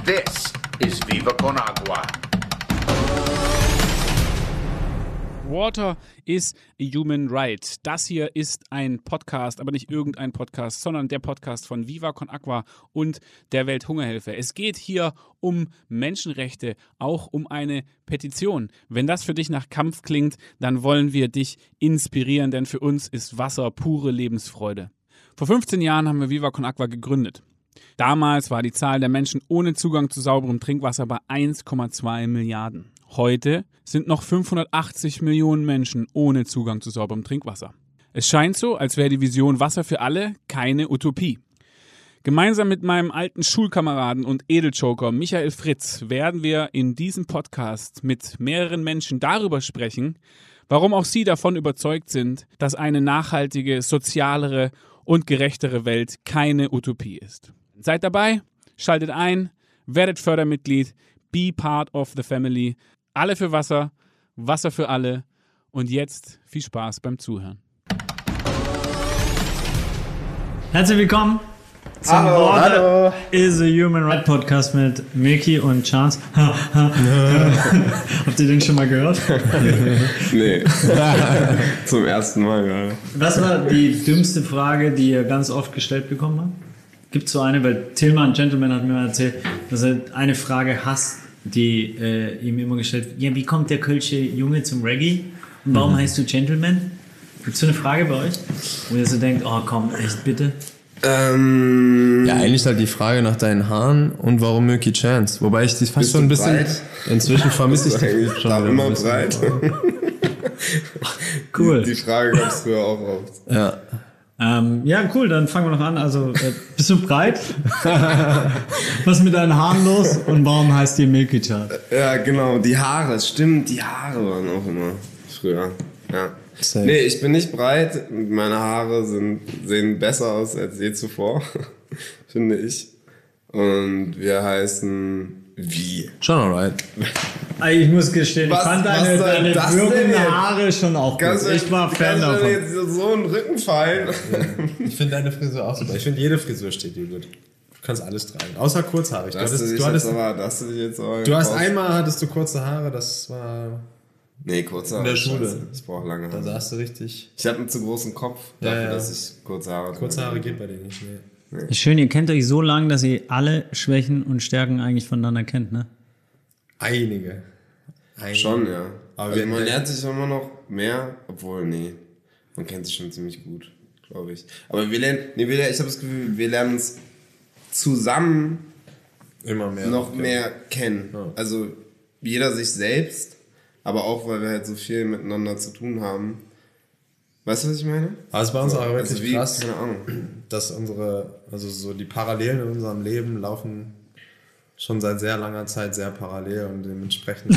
This is Viva Con Agua. Water is a human right. Das hier ist ein Podcast, aber nicht irgendein Podcast, sondern der Podcast von Viva Con Agua und der Welthungerhilfe. Es geht hier um Menschenrechte, auch um eine Petition. Wenn das für dich nach Kampf klingt, dann wollen wir dich inspirieren, denn für uns ist Wasser pure Lebensfreude. Vor 15 Jahren haben wir Viva Con Agua gegründet. Damals war die Zahl der Menschen ohne Zugang zu sauberem Trinkwasser bei 1,2 Milliarden. Heute sind noch 580 Millionen Menschen ohne Zugang zu sauberem Trinkwasser. Es scheint so, als wäre die Vision Wasser für alle keine Utopie. Gemeinsam mit meinem alten Schulkameraden und Edeljoker Michael Fritz werden wir in diesem Podcast mit mehreren Menschen darüber sprechen, warum auch sie davon überzeugt sind, dass eine nachhaltige, sozialere und gerechtere Welt keine Utopie ist. Seid dabei, schaltet ein, werdet Fördermitglied, be part of the family. Alle für Wasser, Wasser für alle und jetzt viel Spaß beim Zuhören. Herzlich willkommen zum Water is a Human Right Podcast mit Milky und Chance. Habt ihr den schon mal gehört? Nee, zum ersten Mal gerade. Was war die dümmste Frage, die ihr ganz oft gestellt bekommen habt? Gibt es so eine, weil Tillmann, Gentleman, hat mir mal erzählt, dass er eine Frage hasst, die ihm immer gestellt wird. Ja, wie kommt der kölsche Junge zum Reggae? Und warum heißt du Gentleman? Gibt es so eine Frage bei euch, wo ihr so denkt, oh komm, echt bitte? Ja, eigentlich halt die Frage nach deinen Haaren und warum Milky Chance. Wobei ich die fast schon ein bisschen... Breit? Inzwischen vermisse ich die schon da immer breit. Cool. Die Frage gab es früher auch oft. Ja. Ja, cool, dann fangen wir noch an. Also, bist du breit? Was ist mit deinen Haaren los? Und warum heißt die Milky Chance? Ja, genau, die Haare, stimmt, die Haare waren auch immer früher. Ja. Safe. Nee, ich bin nicht breit. Meine Haare sehen besser aus als je zuvor, finde ich. Und wir heißen wie? Schon alright. Ich muss gestehen, ich fand deine wirkenden denn? Haare schon auch gut. Ich war Fan davon. Jetzt so einen Rücken fallen. Ich finde deine Frisur auch super. Ich finde, jede Frisur steht dir gut. Du kannst alles tragen. Außer kurzhaarig. Einmal hattest du kurze Haare, das war... Nee, kurze Haare. In der Schule. Ich brauche lange Haare. Da sahst du richtig... Ich habe einen zu großen Kopf dafür, dass ich kurze Haare trage. Kurze Haare geht bei dir nicht mehr. Ist schön, ihr kennt euch so lange, dass ihr alle Schwächen und Stärken eigentlich voneinander kennt, ne? Einige. Schon, ja. Aber also man lernt sich immer noch mehr, obwohl, nee, man kennt sich schon ziemlich gut, glaube ich. Aber ich habe das Gefühl, wir lernen uns zusammen immer mehr mehr kennen. Ja. Also jeder sich selbst, aber auch, weil wir halt so viel miteinander zu tun haben. Weißt du, was ich meine? Aber es ist bei uns auch wirklich krass, keine Ahnung, dass die Parallelen in unserem Leben laufen schon seit sehr langer Zeit sehr parallel und dementsprechend...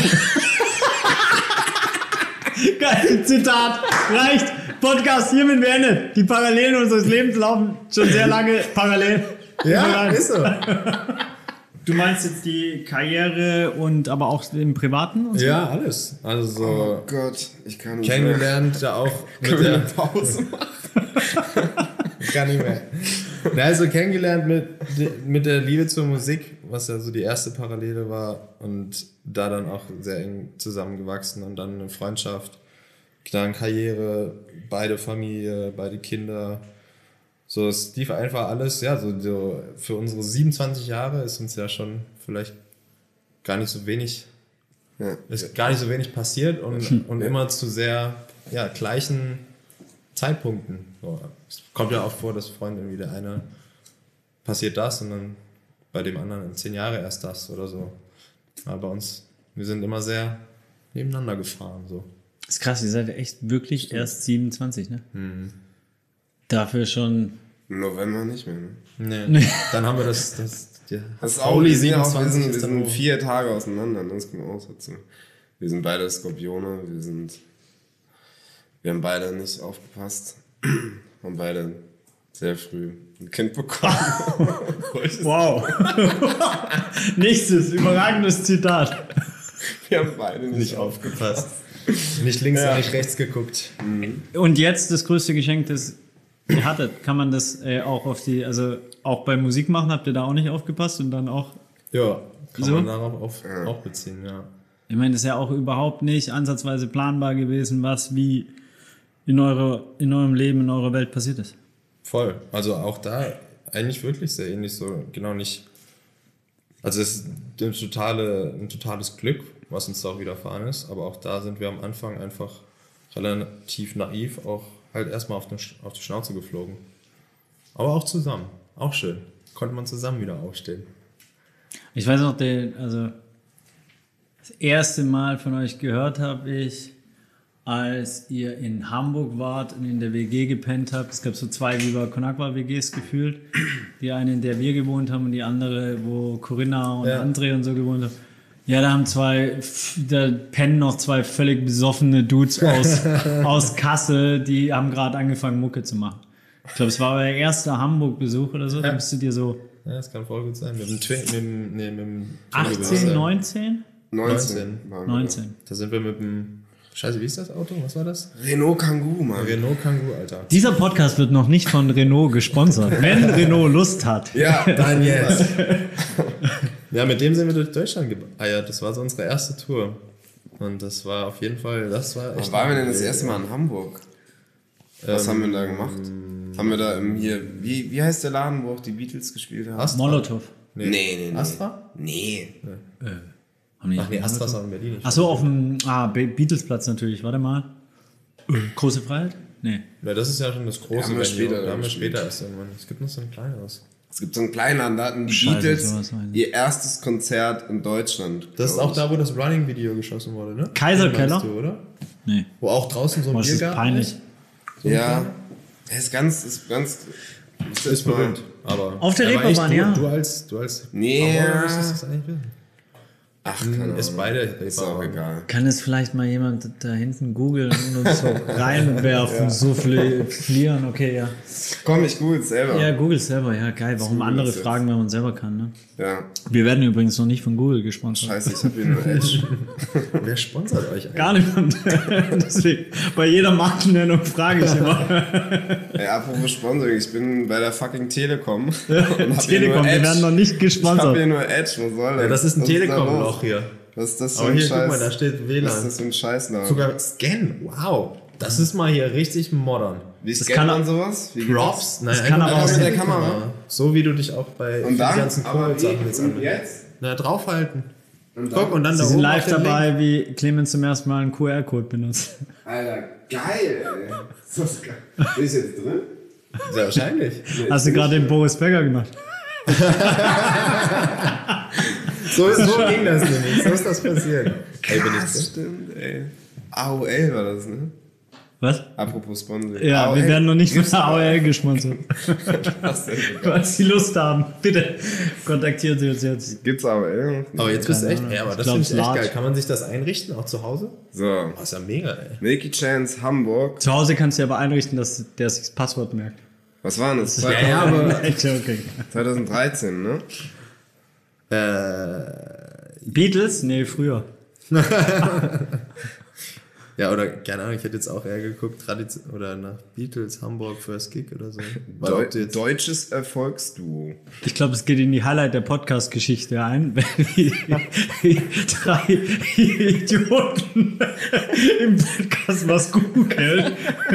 Geil, Zitat, reicht, Podcast hiermit beendet. Die Parallelen unseres Lebens laufen schon sehr lange parallel. Ja, ist so. Du meinst jetzt die Karriere und aber auch im Privaten? Und so? Ja, alles. Also so oh Gott, ich kann nicht kennengelernt, da auch mit der Pause machen. Gar nicht mehr. Also kennengelernt mit der Liebe zur Musik, was ja so die erste Parallele war und da dann auch sehr eng zusammengewachsen und dann eine Freundschaft, dann Karriere, beide Familie, beide Kinder. So, es lief einfach alles, ja, so für unsere 27 Jahre ist uns ja schon vielleicht gar nicht so wenig, ist gar nicht so wenig passiert und immer zu sehr, gleichen Zeitpunkten. So, es kommt ja auch vor, dass Freunde wieder einer passiert das und dann bei dem anderen in 10 Jahre erst das oder so. Aber bei uns, wir sind immer sehr nebeneinander gefahren, so. Das ist krass, ihr seid echt wirklich erst 27, ne? Mhm. Dafür schon... Im November nicht mehr, ne? Nee. Dann haben wir das ist auch, wir sind 4 Tage auseinander, ne? Das kommt auch dazu. Wir sind beide Skorpione, wir haben beide nicht aufgepasst, haben beide sehr früh ein Kind bekommen. Wow. Nächstes, überragendes Zitat. Wir haben beide nicht aufgepasst. Nicht links und nicht rechts geguckt. Und jetzt das größte Geschenk, das ihr hattet, kann man das auch auf auch bei Musik machen? Habt ihr da auch nicht aufgepasst und dann auch Ja, kann So? man darauf auch beziehen, ja. Ich meine, das ist ja auch überhaupt nicht ansatzweise planbar gewesen, was wie in eurem Leben, in eurer Welt passiert ist. Voll. Also auch da eigentlich wirklich sehr ähnlich, so genau nicht. Also es ist ein totales Glück, was uns da auch widerfahren ist, aber auch da sind wir am Anfang einfach relativ naiv auch halt erstmal auf die Schnauze geflogen. Aber auch zusammen. Auch schön. Konnte man zusammen wieder aufstehen. Ich weiß noch, das erste Mal von euch gehört habe ich, als ihr in Hamburg wart und in der WG gepennt habt. Es gab so 2 Viva Con Agua WGs gefühlt. Die eine, in der wir gewohnt haben und die andere, wo Corinna und André und so gewohnt haben. Ja, da pennen noch 2 völlig besoffene Dudes aus Kassel, die haben gerade angefangen Mucke zu machen. Ich glaube, es war euer erster Hamburg-Besuch oder so. Da bist du dir so Ja, das kann voll gut sein. Mit dem 18, 19? 19. waren wir 19. Da sind wir mit dem... Scheiße, wie ist das Auto? Was war das? da. Renault Kangoo, Mann. Renault Kangoo, Alter. Dieser Podcast wird noch nicht von Renault gesponsert. Wenn Renault Lust hat. Ja, Dann jetzt. Ja, mit dem sind wir durch Deutschland geeiert. Das war so unsere erste Tour. Und das war auf jeden Fall, das war echt... Wann waren wir denn das erste Mal in Hamburg? Was haben wir da gemacht? Haben wir da hier, wie heißt der Laden, wo auch die Beatles gespielt haben? Astra? Molotow. Nee. Astra? Nee. Haben die Ach nee, Astra ist auch in Berlin. Ach so, auf dem Beatlesplatz natürlich. Warte mal. Große Freiheit? Nee. Ja, das ist ja schon das große haben wir später Da haben wir gespielt. später erst irgendwann. Es gibt noch so ein kleineres. Es gibt so einen kleinen Laden, da hatten die Scheiße, Beatles sowas meine ich. ihr erstes Konzert in Deutschland. Das ist glaub auch da, wo das Running-Video geschossen wurde, ne? Kaiserkeller? Meinst du, oder? Nee. Wo auch draußen so ein Boah, das ist Biergarten peinlich. ich. Ja. Ist ganz. Ist berühmt. Aber Auf der aber Reeperbahn, echt, ja. Du als Nee. Hamburger müsstest das eigentlich wissen. Ach, keine Ahnung. Ist beide Ist auch Reeperbahn. egal. Kann es vielleicht mal jemand da hinten googeln und uns so reinwerfen, so flieren? Okay, ja. Komm, ich google es selber. Ja, Google selber, ja, geil. Warum Google andere es jetzt. fragen, wenn man selber kann, ne? Ja. Wir werden übrigens noch nicht von Google gesponsert. Scheiße, ich habe hier nur Edge. Wer sponsert euch eigentlich? Gar niemand. Deswegen, bei jeder Markennennung frage ich immer. Ey, apropos Sponsoring, ich bin bei der fucking Telekom. Und hab hier Telekom, nur wir Edge. werden noch nicht Ich hab hier gesponsert. nur Edge, was soll das? Ja, das ist ein Was da Telekom-Loch los? hier. Was ist das für Aber ein hier, Scheiß? guck mal, da steht Was ist WLAN. das für ein Scheißladen? Sogar Scan. Wow. Das ist mal hier richtig modern. Wie das scannt kann- man sowas? Wie geht Props. Nein, kann einfach aber auch mit mit der der Kamera. Kamera. So wie du dich auch bei das? Und dann? den ganzen Aber Code-Sachen jetzt und anwendest. jetzt? Na, draufhalten. Und Guck, und dann Sie da sind oben live auf den dabei, wie Clemens zum ersten Mal einen QR-Code benutzt. Alter, geil, ey. Ist das geil. Bin ich jetzt drin? Link. Sehr wahrscheinlich. Hast du gerade den Boris Becker gemacht? So ging das nämlich. So ist das passiert. Ey, bin ich Das drin? stimmt, ey. AOL war das, ne? Was? Apropos Sponsoring. Ja, AOL. wir werden noch nicht von der AOL gesponsert. Was denn? Falls Sie Lust haben, bitte kontaktiert Sie uns jetzt. Gibt's AOL? Aber jetzt bist du echt, Ahnung. ey, aber Ich das glaub, finde ich echt Smart. geil. Kann man sich das einrichten, auch zu Hause? So. Oh, ist ja mega, ey. Milky Chance Hamburg. Zu Hause kannst du aber einrichten, dass der sich das Passwort merkt. Was war das? Ja, aber... Echt okay. 2013, ne? Beatles? Nee, früher. Ja, oder keine Ahnung, ich hätte jetzt auch eher geguckt, oder nach Beatles, Hamburg, First Gig oder so. Weil ob du jetzt, Deutsches Erfolgsduo. Ich glaube, es geht in die Highlight der Podcast-Geschichte ein, wenn die 3 Idioten im Podcast was googeln.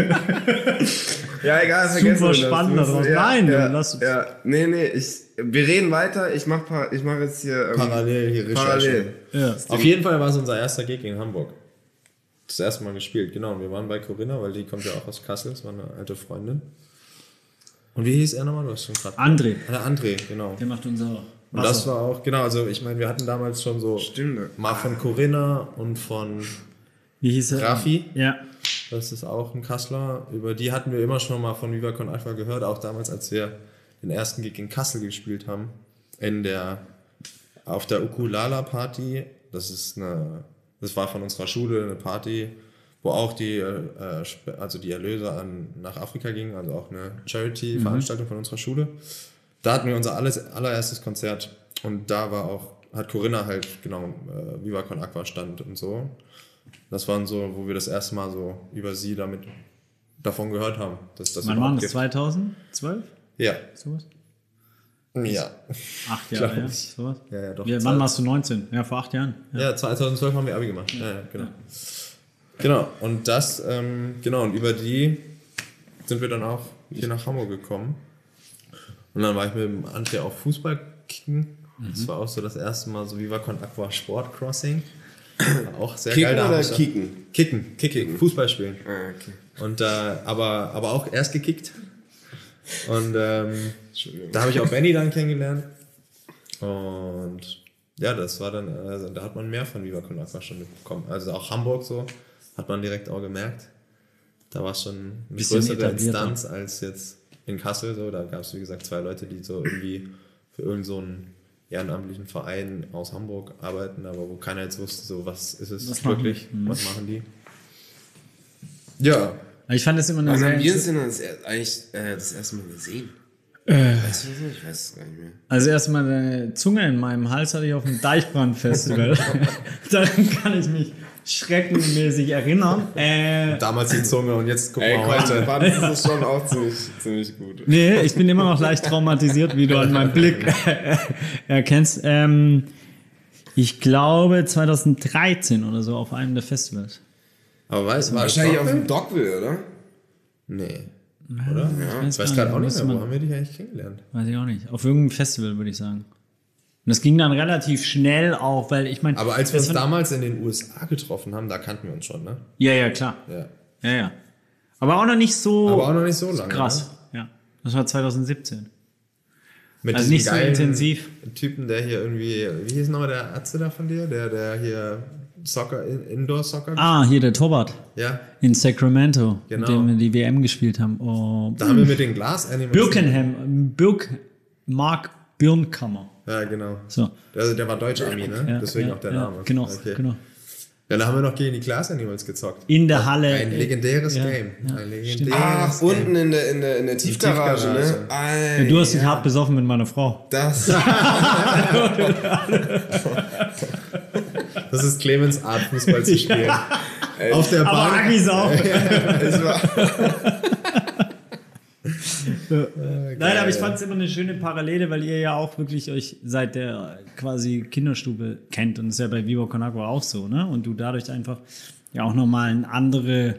Ja, egal, vergessen wir das. Spannend daraus. Nein, lass uns. Ja, nee, wir reden weiter. Ich mach jetzt hier parallel hier Recherche. parallel. Ja. Auf jeden Fall war es unser erster Gig in Hamburg. Das erste Mal gespielt, genau. Und wir waren bei Corinna, weil die kommt ja auch aus Kassel, das war eine alte Freundin. Und wie hieß er nochmal? Du hast schon gerade... André, André, genau. der macht unser Und das war auch, genau, also ich meine, wir hatten damals schon so Stimmt. mal von Corinna und von Wie hieß er? Raffi. Ja. Das ist auch ein Kassler. Über die hatten wir immer schon mal von Viva Con Agua gehört, auch damals, als wir den ersten Gig in Kassel gespielt haben. Auf der Ukulala-Party. Das war von unserer Schule eine Party, wo auch die Erlöse nach Afrika gingen, also auch eine Charity-Veranstaltung von unserer Schule. Da hatten wir unser allererstes Konzert und da hat Corinna halt, genau, Viva Con Agua stand und so. Das waren so, wo wir das erste Mal so über sie davon gehört haben, dass das Wann war das? gibt. 2012? Ja, Sowas? Ja. 8 Jahre, Glaub ja? ich. Sowas? Ja, doch. Wann warst du 19? Ja, vor 8 Jahren. Ja, 2012 haben wir Abi gemacht. Ja, genau. Genau, und das, und über die sind wir dann auch hier nach Hamburg gekommen. Und dann war ich mit dem Antje auch Fußball kicken. Das war auch so das erste Mal so Viva Con Aqua Sport Crossing. Auch sehr Kicken geil. Da oder hab ich- kicken? Kicken. Fußball spielen. Ah, okay. Und aber auch erst gekickt. Und da habe ich auch Benny dann kennengelernt. Und ja, das war dann, also da hat man mehr von Viva Con Aqua schon mitbekommen. Also auch Hamburg so, hat man direkt auch gemerkt. Da war es schon eine Bisschen größere etablierter. Instanz als jetzt in Kassel. So. Da gab es, wie gesagt, 2 Leute, die so irgendwie für irgend so einen ehrenamtlichen Verein aus Hamburg arbeiten, aber wo keiner jetzt wusste, so was ist es Was machen wirklich, die? was machen die. Ja, Ich fand das immer eine Wann sehr... haben wir uns denn eigentlich das erste Mal gesehen? Weißt du das noch? Ich weiß es gar nicht mehr. Also erstmal eine Zunge in meinem Hals hatte ich auf dem Deichbrand-Festival. Daran kann ich mich schreckenmäßig erinnern. damals die Zunge und jetzt guck Ey, mal komm, heute. Band ist es schon auch ziemlich gut. Nee, ich bin immer noch leicht traumatisiert, wie du an meinem Blick erkennst. Ich glaube 2013 oder so auf einem der Festivals. Aber weißt du, war Wahrscheinlich das auf Doppel? dem Dockville, oder? Nee. Oder? Ja, ich weiß gerade auch nicht mehr, wo haben wir dich eigentlich kennengelernt? Weiß ich auch nicht. Auf irgendeinem Festival, würde ich sagen. Und das ging dann relativ schnell auch, weil ich meine... Aber als wir uns damals in den USA getroffen haben, da kannten wir uns schon, ne? Ja, klar. Ja. Ja. Aber auch noch nicht so... Aber auch noch nicht so lange. krass. Ja. Das war 2017. Mit Also diesem nicht so geilen intensiv. Typen, der hier irgendwie, wie hieß nochmal der Atze da von dir? Der hier Indoor-Soccer Hier der Torwart Ja, in Sacramento, Genau. mit dem wir die WM gespielt haben. Oh, da haben wir mit den Glas-Animals... Mark Birnkammer. Ja, genau. So. Der war Deutsch-Ami, ne? Ja, Deswegen ja, auch der ja, Name. Genau, Okay. genau. Ja, da haben wir noch gegen die Glas-Animals gezockt. In der Halle. Ein legendäres ja, Game. ja, Ein stimmt. legendäres Ach, Game. unten in der Tiefgarage, ne? Tiefgarage. Alter, Ja, du hast dich hart besoffen mit meiner Frau. Das. Das ist Clemens Art, Fußball zu spielen. Auf der Aber Bank. Agis auch. Es war, Nein, aber ich fand es immer eine schöne Parallele, weil ihr ja auch wirklich euch seit der quasi Kinderstube kennt. Und das ist ja bei Viva Con Aqua auch so, ne? Und du dadurch einfach ja auch nochmal andere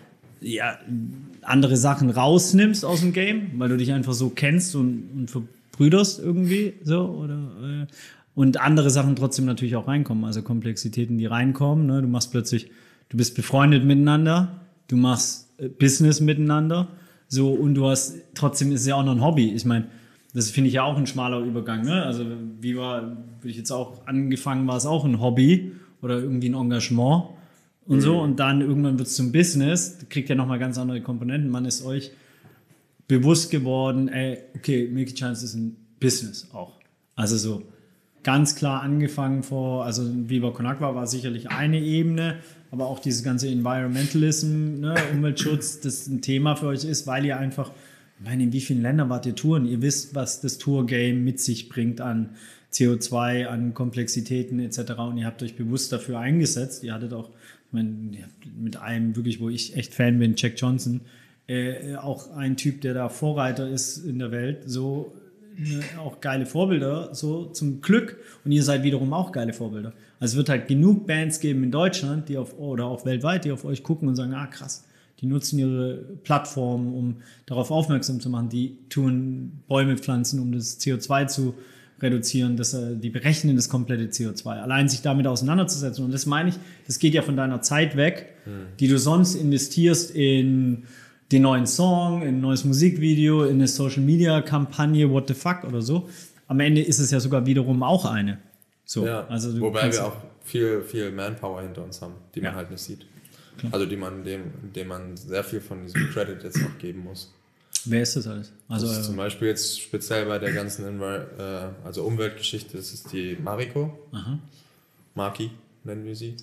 Sachen rausnimmst aus dem Game, weil du dich einfach so kennst und verbrüderst irgendwie so oder und andere Sachen trotzdem natürlich auch reinkommen, also Komplexitäten, die reinkommen, ne? Du bist befreundet miteinander, du machst Business miteinander, so, und trotzdem ist es ja auch noch ein Hobby. Ich meine, das finde ich ja auch ein schmaler Übergang, ne? Also würde ich jetzt auch angefangen, war es auch ein Hobby oder irgendwie ein Engagement und so, und dann irgendwann wird es zum Business, kriegt ja nochmal ganz andere Komponenten. Man ist euch bewusst geworden, okay, Milky Chance ist ein Business auch. Also so ganz klar angefangen also Viva Con Aqua war sicherlich eine Ebene, aber auch dieses ganze Environmentalism, ne, Umweltschutz, das ein Thema für euch ist, weil ihr einfach, ich meine, in wie vielen Ländern wart ihr touren? Ihr wisst, was das Tour-Game mit sich bringt an CO2, an Komplexitäten etc. Und ihr habt euch bewusst dafür eingesetzt. Ihr hattet auch, ich meine, mit einem wirklich, wo ich echt Fan bin, Jack Johnson, auch ein Typ, der da Vorreiter ist in der Welt, so auch geile Vorbilder, so zum Glück. Und ihr seid wiederum auch geile Vorbilder. Also es wird halt genug Bands geben in Deutschland, oder auch weltweit, die auf euch gucken und sagen, krass, die nutzen ihre Plattform, um darauf aufmerksam zu machen. Die tun Bäume pflanzen, um das CO2 zu reduzieren. Die berechnen das komplette CO2. Allein sich damit auseinanderzusetzen. Und das meine ich, das geht ja von deiner Zeit weg, die du sonst investierst in den neuen Song, in ein neues Musikvideo, in eine Social-Media-Kampagne, what the fuck oder so. Am Ende ist es ja sogar wiederum auch eine. So, Ja, also du wobei kannst- wir auch viel Manpower hinter uns haben, die man Ja. halt nicht sieht. Also dem man sehr viel von diesem Credit jetzt noch geben muss. Wer ist das alles? Also Das ist zum Beispiel jetzt speziell bei der ganzen also Umweltgeschichte, das ist die Mariko. Maki nennen wir sie.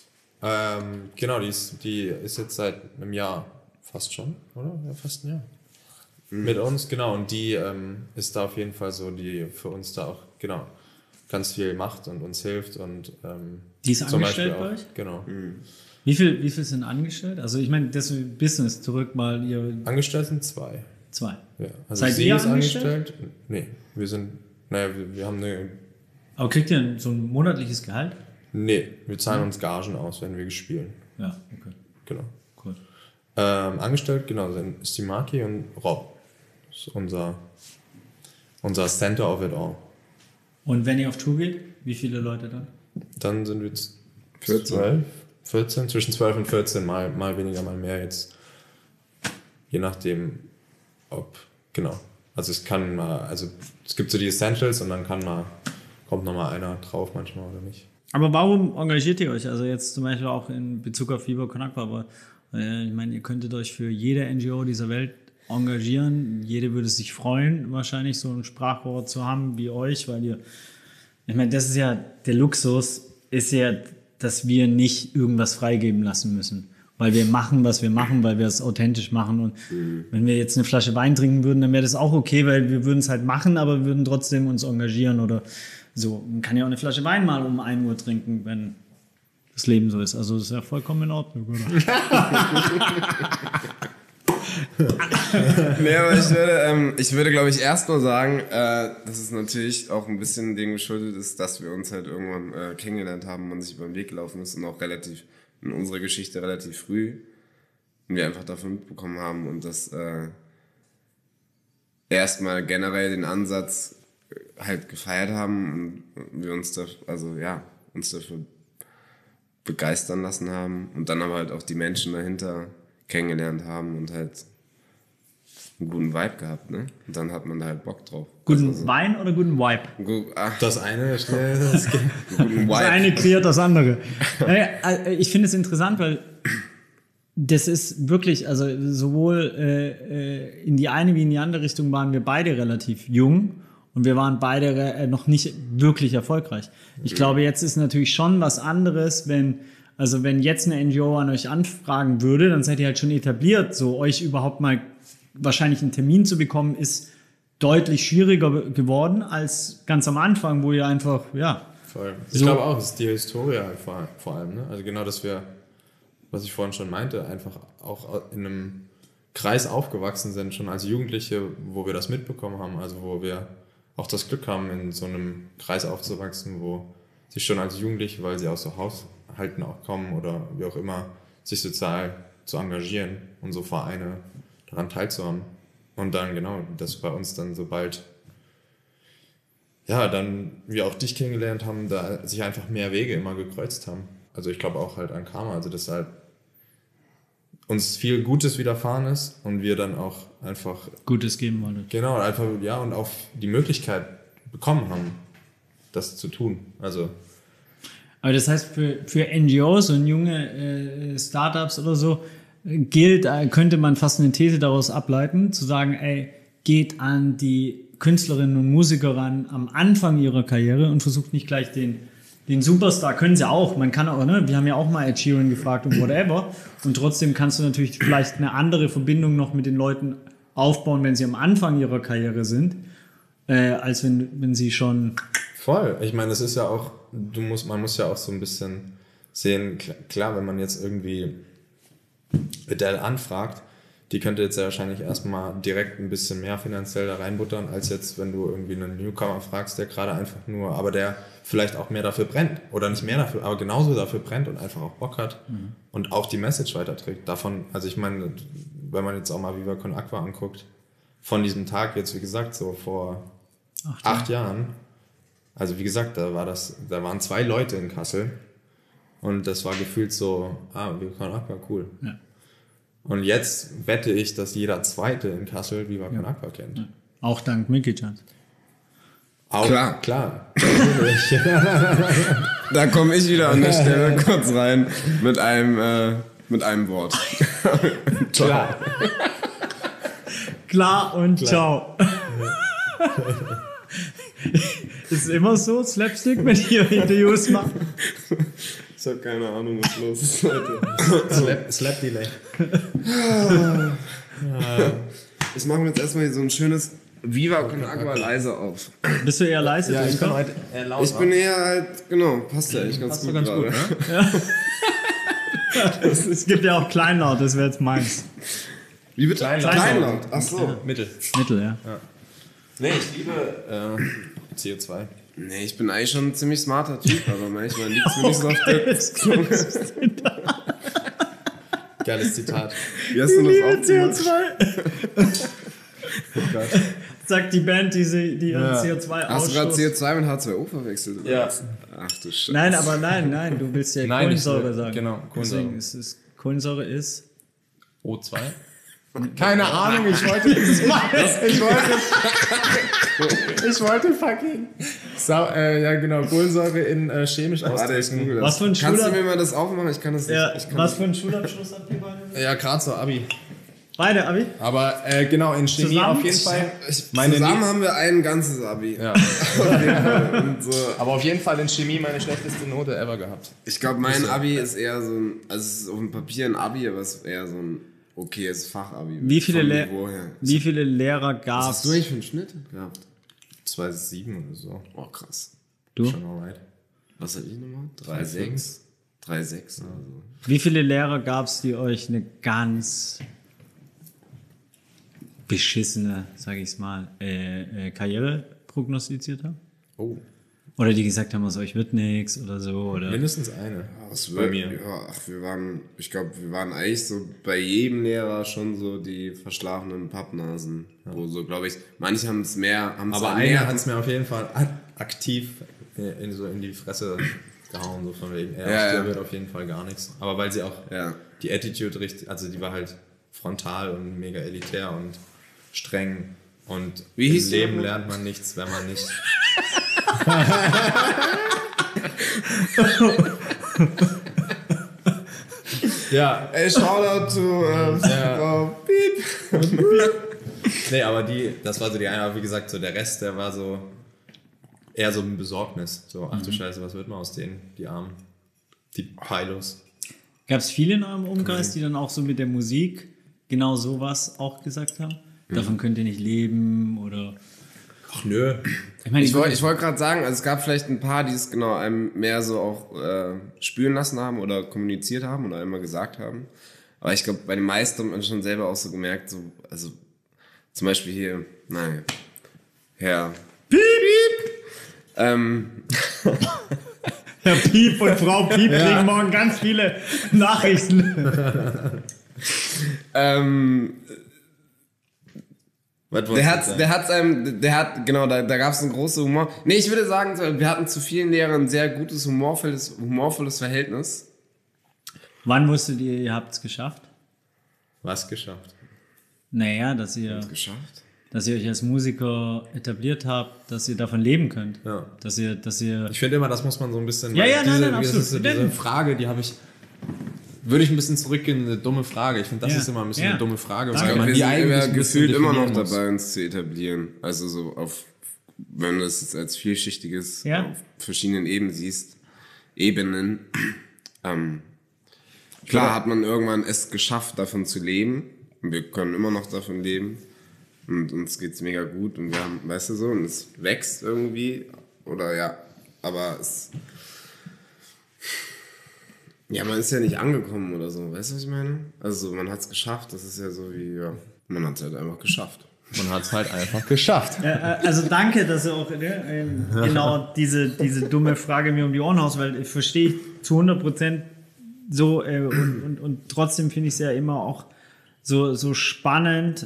Genau, die ist jetzt seit einem Jahr fast schon, oder? Ja, fast ein Jahr. Mit uns, genau. Und die ist da auf jeden Fall so, die für uns da auch, genau, ganz viel macht und uns hilft. Und Die ist zum angestellt Beispiel bei auch, euch? Genau. Wie viel sind angestellt? Also ich meine, das Business zurück mal, ihr Angestellt sind 2. 2. Ja. Also Seid sie ihr ist angestellt? Nee, wir haben eine. Aber kriegt ihr so ein monatliches Gehalt? Nee, wir zahlen uns Gagen aus, wenn wir spielen. Ja, okay. Genau. Cool. Angestellt, genau, ist die Maki und Rob. Das ist unser Center of it all. Und wenn ihr auf Tour geht, wie viele Leute dann? Dann sind wir 14. 14, zwischen 12 und 14, mal weniger, mal mehr jetzt. Je nachdem, genau. Also es gibt so die Essentials und dann kommt nochmal einer drauf manchmal oder nicht. Aber warum engagiert ihr euch? Also jetzt zum Beispiel auch in Bezug auf Viva Con Agua, aber ich meine, ihr könntet euch für jede NGO dieser Welt engagieren. Jede würde sich freuen, wahrscheinlich so ein Sprachrohr zu haben wie euch, weil ich meine, das ist ja, der Luxus ist ja, dass wir nicht irgendwas freigeben lassen müssen. Weil wir machen, was wir machen, weil wir es authentisch machen. Und wenn wir jetzt eine Flasche Wein trinken würden, dann wäre das auch okay, weil wir würden es halt machen, aber wir würden trotzdem uns engagieren oder so. Man kann ja auch eine Flasche Wein mal um 1 Uhr trinken, wenn das Leben so ist. Also das ist ja vollkommen in Ordnung, oder? Nee, aber ich würde glaube ich erst mal sagen, dass es natürlich auch ein bisschen dem geschuldet ist, dass wir uns halt irgendwann kennengelernt haben und sich über den Weg gelaufen ist und auch in unserer Geschichte relativ früh und wir einfach davon mitbekommen haben und das erstmal generell den Ansatz halt gefeiert haben und wir uns uns dafür begeistern lassen haben und dann aber halt auch die Menschen dahinter kennengelernt haben und halt einen guten Vibe gehabt, ne? Und dann hat man da halt Bock drauf. Guten Wein oder guten Vibe? Das eine, das Guten Vibe. Das eine kreiert das andere. Naja, ich finde es interessant, weil das ist wirklich, also sowohl in die eine wie in die andere Richtung waren wir beide relativ jung und wir waren beide noch nicht wirklich erfolgreich. Ich glaube, jetzt ist natürlich schon was anderes, wenn jetzt eine NGO an euch anfragen würde, dann seid ihr halt schon etabliert, so euch überhaupt mal wahrscheinlich einen Termin zu bekommen, ist deutlich schwieriger geworden als ganz am Anfang, wo ihr einfach, ja. Voll. Ich glaube auch, es ist die Historie halt vor allem. Ne? Also genau, dass wir, was ich vorhin schon meinte, einfach auch in einem Kreis aufgewachsen sind, schon als Jugendliche, wo wir das mitbekommen haben, also wo wir auch das Glück haben, in so einem Kreis aufzuwachsen, wo sich schon als Jugendliche, weil sie aus so Haushalten auch kommen oder wie auch immer, sich sozial zu engagieren und so Vereine daran teilzuhaben. Und dann genau, dass bei uns dann sobald dann wir auch dich kennengelernt haben, da sich einfach mehr Wege immer gekreuzt haben. Also ich glaube auch halt an Karma, also dass halt uns viel Gutes widerfahren ist und wir dann auch einfach Gutes geben wollen. genau, einfach und auch die Möglichkeit bekommen haben, das zu tun. Also Aber das heißt, für NGOs und junge Startups oder so könnte man fast eine These daraus ableiten, zu sagen, geht an die Künstlerinnen und Musiker ran am Anfang ihrer Karriere und versucht nicht gleich den Superstar, können sie auch, man kann auch, ne? Wir haben ja auch mal Ed Sheeran gefragt und whatever und trotzdem kannst du natürlich vielleicht eine andere Verbindung noch mit den Leuten aufbauen, wenn sie am Anfang ihrer Karriere sind, als wenn sie schon... Voll, ich meine, es ist ja auch, man muss ja auch so ein bisschen sehen, klar, wenn man jetzt irgendwie Adele anfragt, die könnte jetzt ja wahrscheinlich erstmal direkt ein bisschen mehr finanziell da reinbuttern, als jetzt, wenn du irgendwie einen Newcomer fragst, der gerade einfach nur, aber der vielleicht auch mehr dafür brennt oder nicht mehr dafür, aber genauso dafür brennt und einfach auch Bock hat und auch die Message weiterträgt. Davon, also ich meine, wenn man jetzt auch mal Viva Con Agua anguckt, von diesem Tag jetzt, wie gesagt, so vor 8 Jahren, also wie gesagt, da waren 2 Leute in Kassel und das war gefühlt so, Viva Con Agua, cool. Ja. Und jetzt wette ich, dass jeder Zweite in Kassel Viva Con Agua kennt. Ja. Auch dank Milky Chance. Auch, klar. Da komme ich wieder an der Stelle kurz rein mit einem Wort. Klar. Klar und ciao. Ist es immer so, Slapstick, wenn ihr Interviews macht? Ich habe keine Ahnung, was los ist heute. Slap Delay. Ich mache mir jetzt erstmal hier so ein schönes Viva Con Agua leise auf. Bist du eher leise? Ja, ich bin heute eher laut. Ich bin eher halt, genau, passt ja echt ganz gut. Ganz gut, ne? Es gibt ja auch Kleinlaut, das wäre jetzt meins. Wie bitte? Kleinlaut. Ach so. Mittel. Mittel, ja. Nee, ich liebe CO2. Nee, ich bin eigentlich schon ein ziemlich smarter Typ, aber manchmal liegt es mir nicht so auf der Geiles Zitat. Wie hast du das aufgemacht? CO2. Sagt die Band, die CO2 Hast du gerade ausstoßt. CO2 mit H2O verwechselt? Oder Ja. was? Ach du Scheiße. Nein, aber nein, du willst ja Nein, ich Kohlensäure will- sagen. genau, Kohlensäure. Deswegen ist es, Kohlensäure ist... O2? Keine Ahnung, ich wollte fucking. Ja, genau, Kohlensäure in chemisch Warte, ich ausdrücken. google das. Was für ein Kannst du Schulab- mir mal das aufmachen? Ich kann das nicht. Ja, Ich kann was für einen Schulabschluss habt ihr beide? Ja, gerade so Abi. Beide, Abi? Aber genau, in Chemie Zusammen? auf jeden Fall. Zusammen haben wir ein ganzes Abi. Ja. Und so. Aber auf jeden Fall in Chemie meine schlechteste Note ever gehabt. Ich glaube, mein Abi ist eher so ein, also es ist auf dem Papier ein Abi, aber es ist eher so ein okayes Fachabi. Wie viele, vom Niveau her. wie viele Lehrer Was gab hast du eigentlich für einen Schnitt gehabt? 2,7 oder so. Oh, krass. du? Schon alright. Was hatte ich nochmal? 3,6? 3,6 oder so. Wie viele Lehrer gab es, die euch eine ganz beschissene, sage ich mal, Karriere prognostiziert haben? Oh. Oder die gesagt haben, aus euch wird nichts oder so? Oder? Mindestens eine. Was Bei mir. Ja, ach, ich glaube, wir waren eigentlich so bei jedem Lehrer schon so die verschlafenen Pappnasen. Wo so, glaube ich, manche haben es mehr, haben es Aber mehr. einer hat es mir auf jeden Fall aktiv in die Fresse gehauen, so von wegen. Ja, ja. Wird auf jeden Fall gar nichts. Aber weil sie auch Ja. die Attitude richtig, also die war halt frontal und mega elitär und streng. Und Wie im hieß die Leben nochmal? lernt man nichts, wenn man nicht. Ja, Ey, Shoutout to Frau Piep. nee, aber das war so die eine, aber wie gesagt, so der Rest, der war so eher so ein Besorgnis. So, ach du Scheiße, was wird man aus denen, die Armen, die Pilos. Gab es viele in eurem Umkreis, die dann auch so mit der Musik genau sowas auch gesagt haben? Davon könnt ihr nicht leben oder... Ach nö. Ich meine, Ich wollte gerade sagen, also es gab vielleicht ein paar, die es genau einem mehr so auch spüren lassen haben oder kommuniziert haben oder immer gesagt haben. Aber ich glaube, bei den meisten hat man schon selber auch so gemerkt, so, also zum Beispiel hier, nein, Herr Piep. Herr Piep und Frau Piep kriegen morgen ganz viele Nachrichten. Was Da gab es einen großen Humor. Nee, ich würde sagen, so, wir hatten zu vielen Lehrern ein sehr gutes, humorvolles Verhältnis. Wann wusstet ihr habt es geschafft? Was geschafft? Naja, dass ihr Geschafft. euch als Musiker etabliert habt, dass ihr davon leben könnt. Ja. Dass ihr Ich finde immer, das muss man so ein bisschen. Ja, weil ja, nein, das absolut. ist so diese Frage, die habe ich. Würde ich ein bisschen zurückgehen, eine dumme Frage. Ich finde, das Ja. ist immer ein bisschen Ja. eine dumme Frage, Danke. weil man Wir die sind eigentlich immer ein bisschen gefühlt immer noch definieren muss. dabei, uns zu etablieren. Also so auf, wenn du es jetzt als vielschichtiges Ja. auf verschiedenen Ebenen siehst, klar hat man irgendwann es geschafft, davon zu leben. Und wir können immer noch davon leben. Und uns geht's mega gut und wir haben, weißt du so, und es wächst irgendwie. Oder ja, aber es. Ja, man ist ja nicht angekommen oder so, weißt du, was ich meine? Also man hat's geschafft, das ist ja so wie, ja, man hat's halt einfach geschafft. Man hat es halt einfach geschafft. also danke, dass ihr auch genau diese dumme Frage mir um die Ohren haust, weil ich verstehe zu 100% so und trotzdem finde ich es ja immer auch so spannend,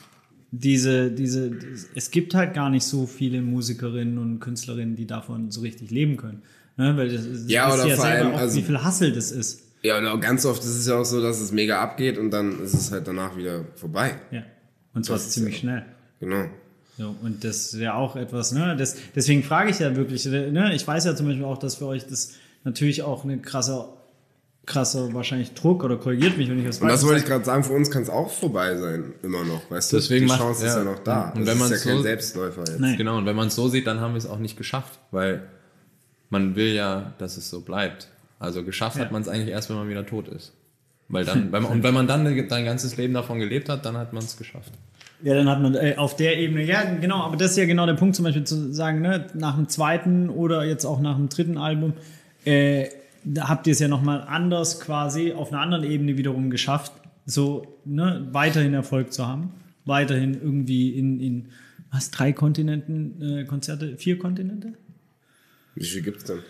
es gibt halt gar nicht so viele Musikerinnen und Künstlerinnen, die davon so richtig leben können. Ne? Weil das Ja, ist oder ja vor selber allem, auch, also- wie viel Hassel das ist. Ja, und auch ganz oft ist es ja auch so, dass es mega abgeht und dann ist es halt danach wieder vorbei. Ja. Und zwar Das ist ziemlich ja- schnell. Genau. So, und das ist ja auch etwas, ne? Deswegen frage ich ja wirklich, ne? Ich weiß ja zum Beispiel auch, dass für euch das natürlich auch eine krasser wahrscheinlich Druck oder korrigiert mich, wenn ich was Und das Falsches wollte ich sage. gerade sagen, für uns kann es auch vorbei sein, immer noch, weißt du? Deswegen die macht- Chance ist ja. ja noch da. Und Das wenn ist man ja kein so- Selbstläufer jetzt. Nein. Genau, und wenn man es so sieht, dann haben wir es auch nicht geschafft, weil man will ja, dass es so bleibt. Also geschafft hat man es eigentlich erst, wenn man wieder tot ist. Weil dann, wenn man dann sein ganzes Leben davon gelebt hat, dann hat man es geschafft. Ja, dann hat man auf der Ebene, ja, genau, aber das ist ja genau der Punkt, zum Beispiel zu sagen, ne, nach dem zweiten oder jetzt auch nach dem dritten Album, da habt ihr es ja nochmal anders quasi auf einer anderen Ebene wiederum geschafft, so weiterhin Erfolg zu haben, weiterhin irgendwie in 3 Kontinenten Konzerte, 4 Kontinente? Wie viel gibt's denn?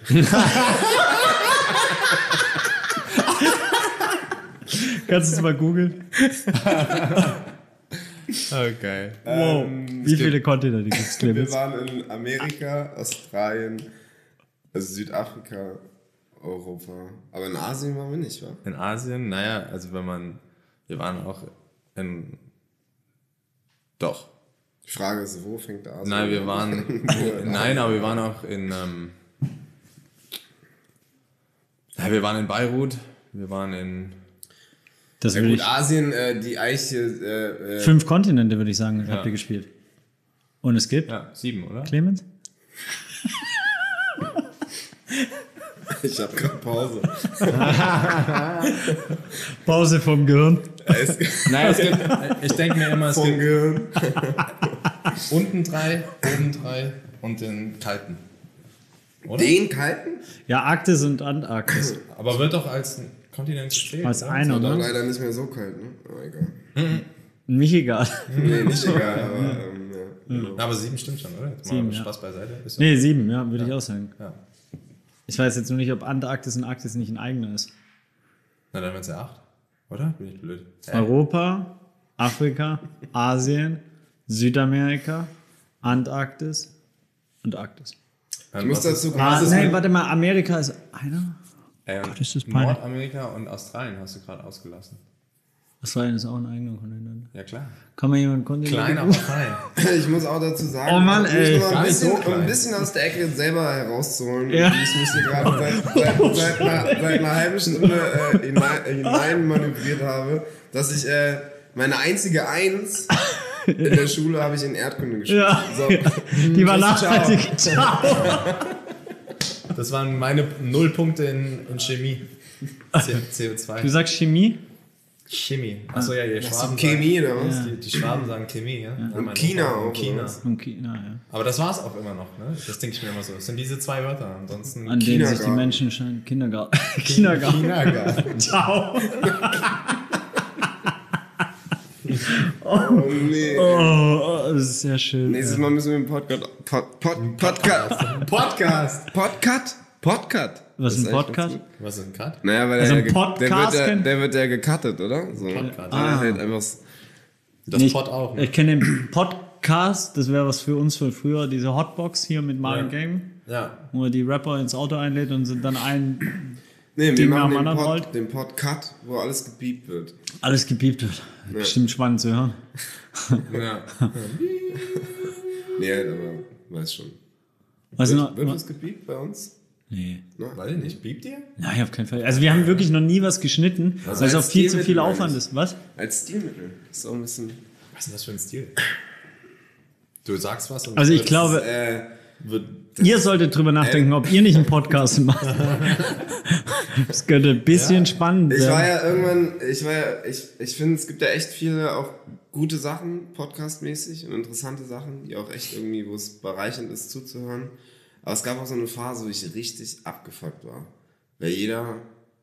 Kannst du es mal googeln? Oh, geil. Wow. Wie viele Kontinente gibt es, Wir Clemens? waren in Amerika, Australien, also Südafrika, Europa. Aber in Asien waren wir nicht, wa? In Asien, naja, also wir waren auch in, doch. Die Frage ist, wo fängt Asien Nein, wir an? waren, nein, aber wir waren auch wir waren in Beirut, wir waren in, Das Ja würde gut, ich. Asien, die Eiche, 5 Kontinente, würde ich sagen, habt ihr gespielt. Und es gibt? ja, 7, oder? Clemens? ich hab grad Pause. Pause vom Gehirn. Nein, es gibt, ich denke mir immer, es Vom gibt Gehirn. unten 3, oben 3 und den kalten. Oder? Den kalten? Ja, Arktis und Antarktis. Aber wird doch als ein Kontinent gezählt. Als oder? einer, Doch ne? leider nicht mehr so kalt, ne? Aber egal. Mich egal. Nee, nicht egal, aber ja. Na, aber 7 stimmt schon, oder? Jetzt mal 7, ja. Spaß beiseite. Ist Nee, 7, ja, würde ich auch sagen. Ja. Ich weiß jetzt nur nicht, ob Antarktis und Arktis nicht ein eigener ist. Na, dann wären es ja 8. Oder? Bin ich blöd. Europa, Afrika, Asien, Südamerika, Antarktis und Arktis. Ich muss dazu Nee, warte mal, Amerika ist einer? ist das peinlich. Nordamerika und Australien hast du gerade ausgelassen. Australien ist auch ein eigener Kontinent. Ja, klar. Kann man jemanden Kontinent? Klein, aber fein. Ich muss auch dazu sagen, Oh Mann, ey. um Gar nicht so um ein klein. bisschen aus der Ecke selber herauszuholen, Ja. wie ich mich hier gerade seit einer halben Stunde hinein manövriert habe, dass ich meine einzige 1 in der Schule habe ich in Erdkunde gespielt. Ja, So. die war Ciao. nachhaltig. Ciao. Das waren meine 0 Punkte in Chemie. CO2. Du sagst Chemie? Chemie. Achso, ja, die Schwaben Chemie oder was? sagen, die Schwaben sagen Chemie, ja. Und China auch, China. oder was? Okay, na, ja. Aber das war es auch immer noch, ne? Das denke ich mir immer so. Es sind diese 2 Wörter. Ansonsten An denen sich die Kindergarten. Menschen scheinen. Kindergarten. Kindergarten. Ciao. Oh nee. Oh, das ist sehr schön. Nächstes Mal müssen wir einen Podcast. Was ist ein echt Podcast? gut. Was ist ein Cut? Naja, weil Also der, ein Podcast der wird ja gecuttet, oder? So. Podcast. Der halt einfach Das Nicht- Pod auch. Ne? Ich kenne den Podcast, das wäre was für uns von früher, diese Hotbox hier mit Marvin Game, Ja. wo er die Rapper ins Auto einlädt und sind dann ein Nee, wir Ding machen nach dem anderen rollt. den Podcast, wo alles gepiept wird. alles gepiept wird. Bestimmt spannend zu hören. Ja. Nee, halt, aber weiß schon. Was noch? Wird was gepiept bei uns? Nee. Weiß ich nicht. Biebt ihr? Nein, auf keinen Fall. Also wir haben wirklich noch nie was geschnitten, weil es als auch viel zu viel Stilmittel Aufwand eigentlich. ist. Was? Als Stilmittel. Ist auch ein bisschen. Was ist denn das für ein Stil? Du sagst was und Also ich das glaube, wird ihr solltet drüber nachdenken, ob ihr nicht einen Podcast macht. Das könnte ein bisschen spannend Ich war werden. ja irgendwann, ich finde, es gibt ja echt viele auch gute Sachen, podcastmäßig und interessante Sachen, die auch echt irgendwie, wo es bereichernd ist zuzuhören. Aber es gab auch so eine Phase, wo ich richtig abgefuckt war. Weil jeder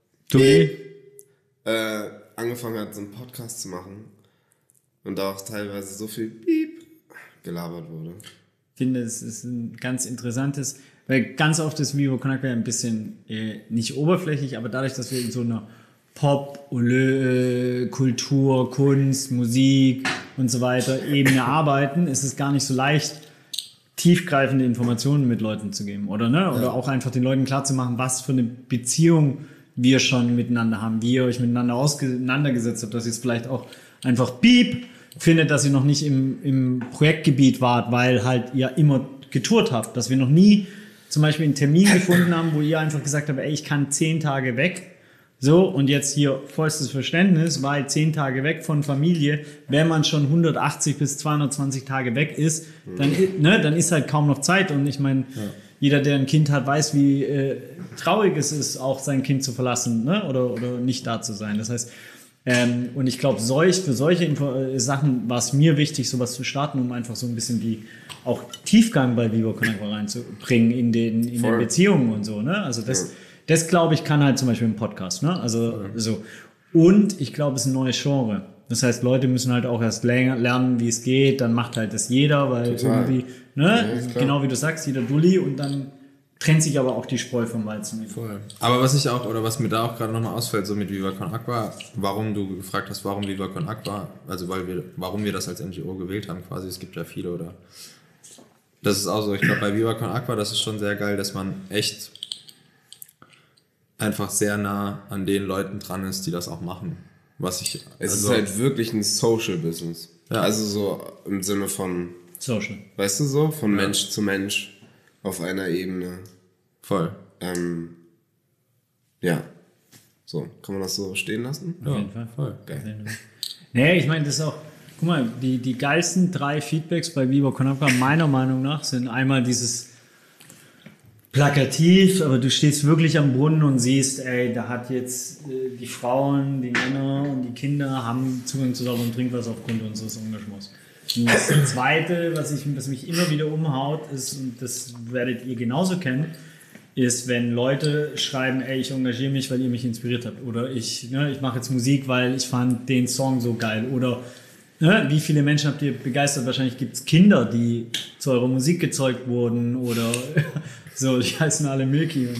angefangen hat, so einen Podcast zu machen und da auch teilweise so viel Piep gelabert wurde. Ich finde, es ist ein ganz interessantes, weil ganz oft ist Vivo Con Aqua ein bisschen nicht oberflächlich, aber dadurch, dass wir in so einer Pop, Kultur, Kunst, Musik und so weiter Ebene arbeiten, ist es gar nicht so leicht, tiefgreifende Informationen mit Leuten zu geben, oder ne? Oder auch einfach den Leuten klarzumachen, was für eine Beziehung wir schon miteinander haben, wie ihr euch miteinander auseinandergesetzt habt, dass ihr es vielleicht auch einfach piep findet, dass ihr noch nicht im Projektgebiet wart, weil halt ihr immer getourt habt, dass wir noch nie zum Beispiel einen Termin gefunden haben, wo ihr einfach gesagt habt, ey, ich kann 10 Tage weg. So, und jetzt hier vollstes Verständnis, weil 10 Tage weg von Familie, wenn man schon 180 bis 220 Tage weg ist, dann ist halt kaum noch Zeit. Und ich meine, jeder, der ein Kind hat, weiß, wie traurig es ist, auch sein Kind zu verlassen, ne? oder nicht da zu sein. Das heißt, und ich glaube, für solche Sachen war es mir wichtig, sowas zu starten, um einfach so ein bisschen auch Tiefgang bei Vivo Con Aqua reinzubringen in den Beziehungen und so. Ne? Also das glaube ich, kann halt zum Beispiel ein Podcast. Ne? Also so. Und ich glaube, es ist ein neues Genre. Das heißt, Leute müssen halt auch erst lernen, wie es geht. Dann macht halt das jeder, weil irgendwie, ne, genau wie du sagst, jeder Dulli und dann trennt sich aber auch die Spreu vom Weizen. Voll. Aber was mir da auch gerade nochmal ausfällt, so mit Viva Con Aqua, warum du gefragt hast, warum Viva Con Aqua, also warum wir das als NGO gewählt haben quasi, es gibt ja viele oder, das ist auch so, ich glaube bei Viva Con Aqua, das ist schon sehr geil, dass man echt einfach sehr nah an den Leuten dran ist, die das auch machen. Es ist halt wirklich ein Social Business. Ja. Also so im Sinne von, Social. weißt du so, von Mensch zu Mensch auf einer Ebene. Voll. Ja. So, kann man das so stehen lassen? Auf jeden Fall. Voll. Geil. Nee, ich meine, das ist auch, guck mal, die geilsten 3 Feedbacks bei Viva Con Aqua meiner Meinung nach sind einmal dieses plakativ, aber du stehst wirklich am Brunnen und siehst, ey, da hat jetzt die Frauen, die Männer und die Kinder haben Zugang zu sauberem Trinkwasser aufgrund unseres Engagements. Und das Zweite, was mich immer wieder umhaut, ist, und das werdet ihr genauso kennen, ist, wenn Leute schreiben, ey, ich engagiere mich, weil ihr mich inspiriert habt. Oder ich mache jetzt Musik, weil ich fand den Song so geil. Oder wie viele Menschen habt ihr begeistert? Wahrscheinlich gibt es Kinder, die zu eurer Musik gezeugt wurden. Oder so, die heißen alle Milky.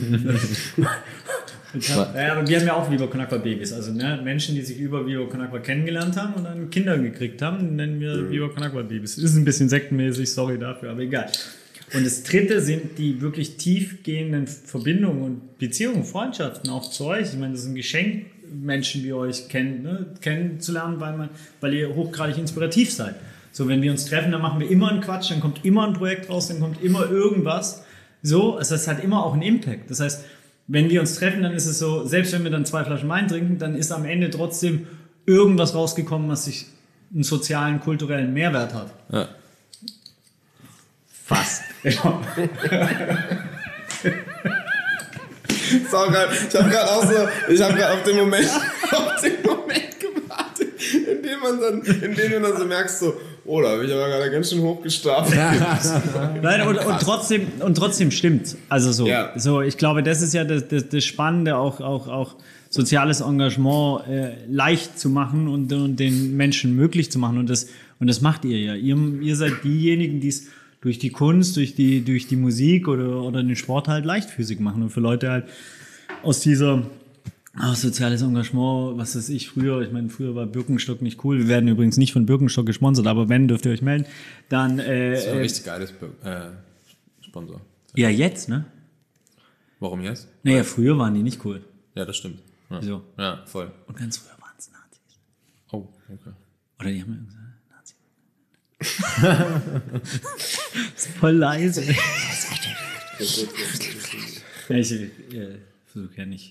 Ja, aber wir haben ja auch Viva Con Aqua Babys. Also Menschen, die sich über Viva Con Aqua kennengelernt haben und dann Kinder gekriegt haben, nennen wir Viva Con Aqua Babys. Das ist ein bisschen sektenmäßig, sorry dafür, aber egal. Und das Dritte sind die wirklich tiefgehenden Verbindungen und Beziehungen, Freundschaften auch zu euch. Ich meine, das ist ein Geschenk, Menschen wie euch kennenzulernen, weil ihr hochgradig inspirativ seid. So, wenn wir uns treffen, dann machen wir immer einen Quatsch, dann kommt immer ein Projekt raus, dann kommt immer irgendwas. So, also es hat immer auch einen Impact. Das heißt, wenn wir uns treffen, dann ist es so, selbst wenn wir dann 2 Flaschen Wein trinken, dann ist am Ende trotzdem irgendwas rausgekommen, was sich einen sozialen, kulturellen Mehrwert hat. Ja. Fast. Ich habe gerade auf den Moment gewartet, in dem du dann so merkst, so, oh, da habe ich aber gerade ganz schön hochgestapelt. Nein, und trotzdem stimmt. Also so, Ja. so, ich glaube, das ist ja das Spannende, auch soziales Engagement leicht zu machen und den Menschen möglich zu machen. Und das macht ihr ja. Ihr seid diejenigen, die es durch die Kunst, durch die Musik oder den Sport halt leichtfüßig machen. Und für Leute halt aus dieser soziales Engagement, was weiß ich, früher war Birkenstock nicht cool. Wir werden übrigens nicht von Birkenstock gesponsert, aber wenn, dürft ihr euch melden. Dann, Das ist ein richtig geiles Sponsor. ja, jetzt, ne? Warum jetzt? Naja, früher waren die nicht cool. Ja, das stimmt. Ja, So. ja voll. Und ganz früher waren es Nazis. Oh, okay. Oder die haben ja gesagt, Nazis. Ist voll leise. Ja, ich versuche ja nicht.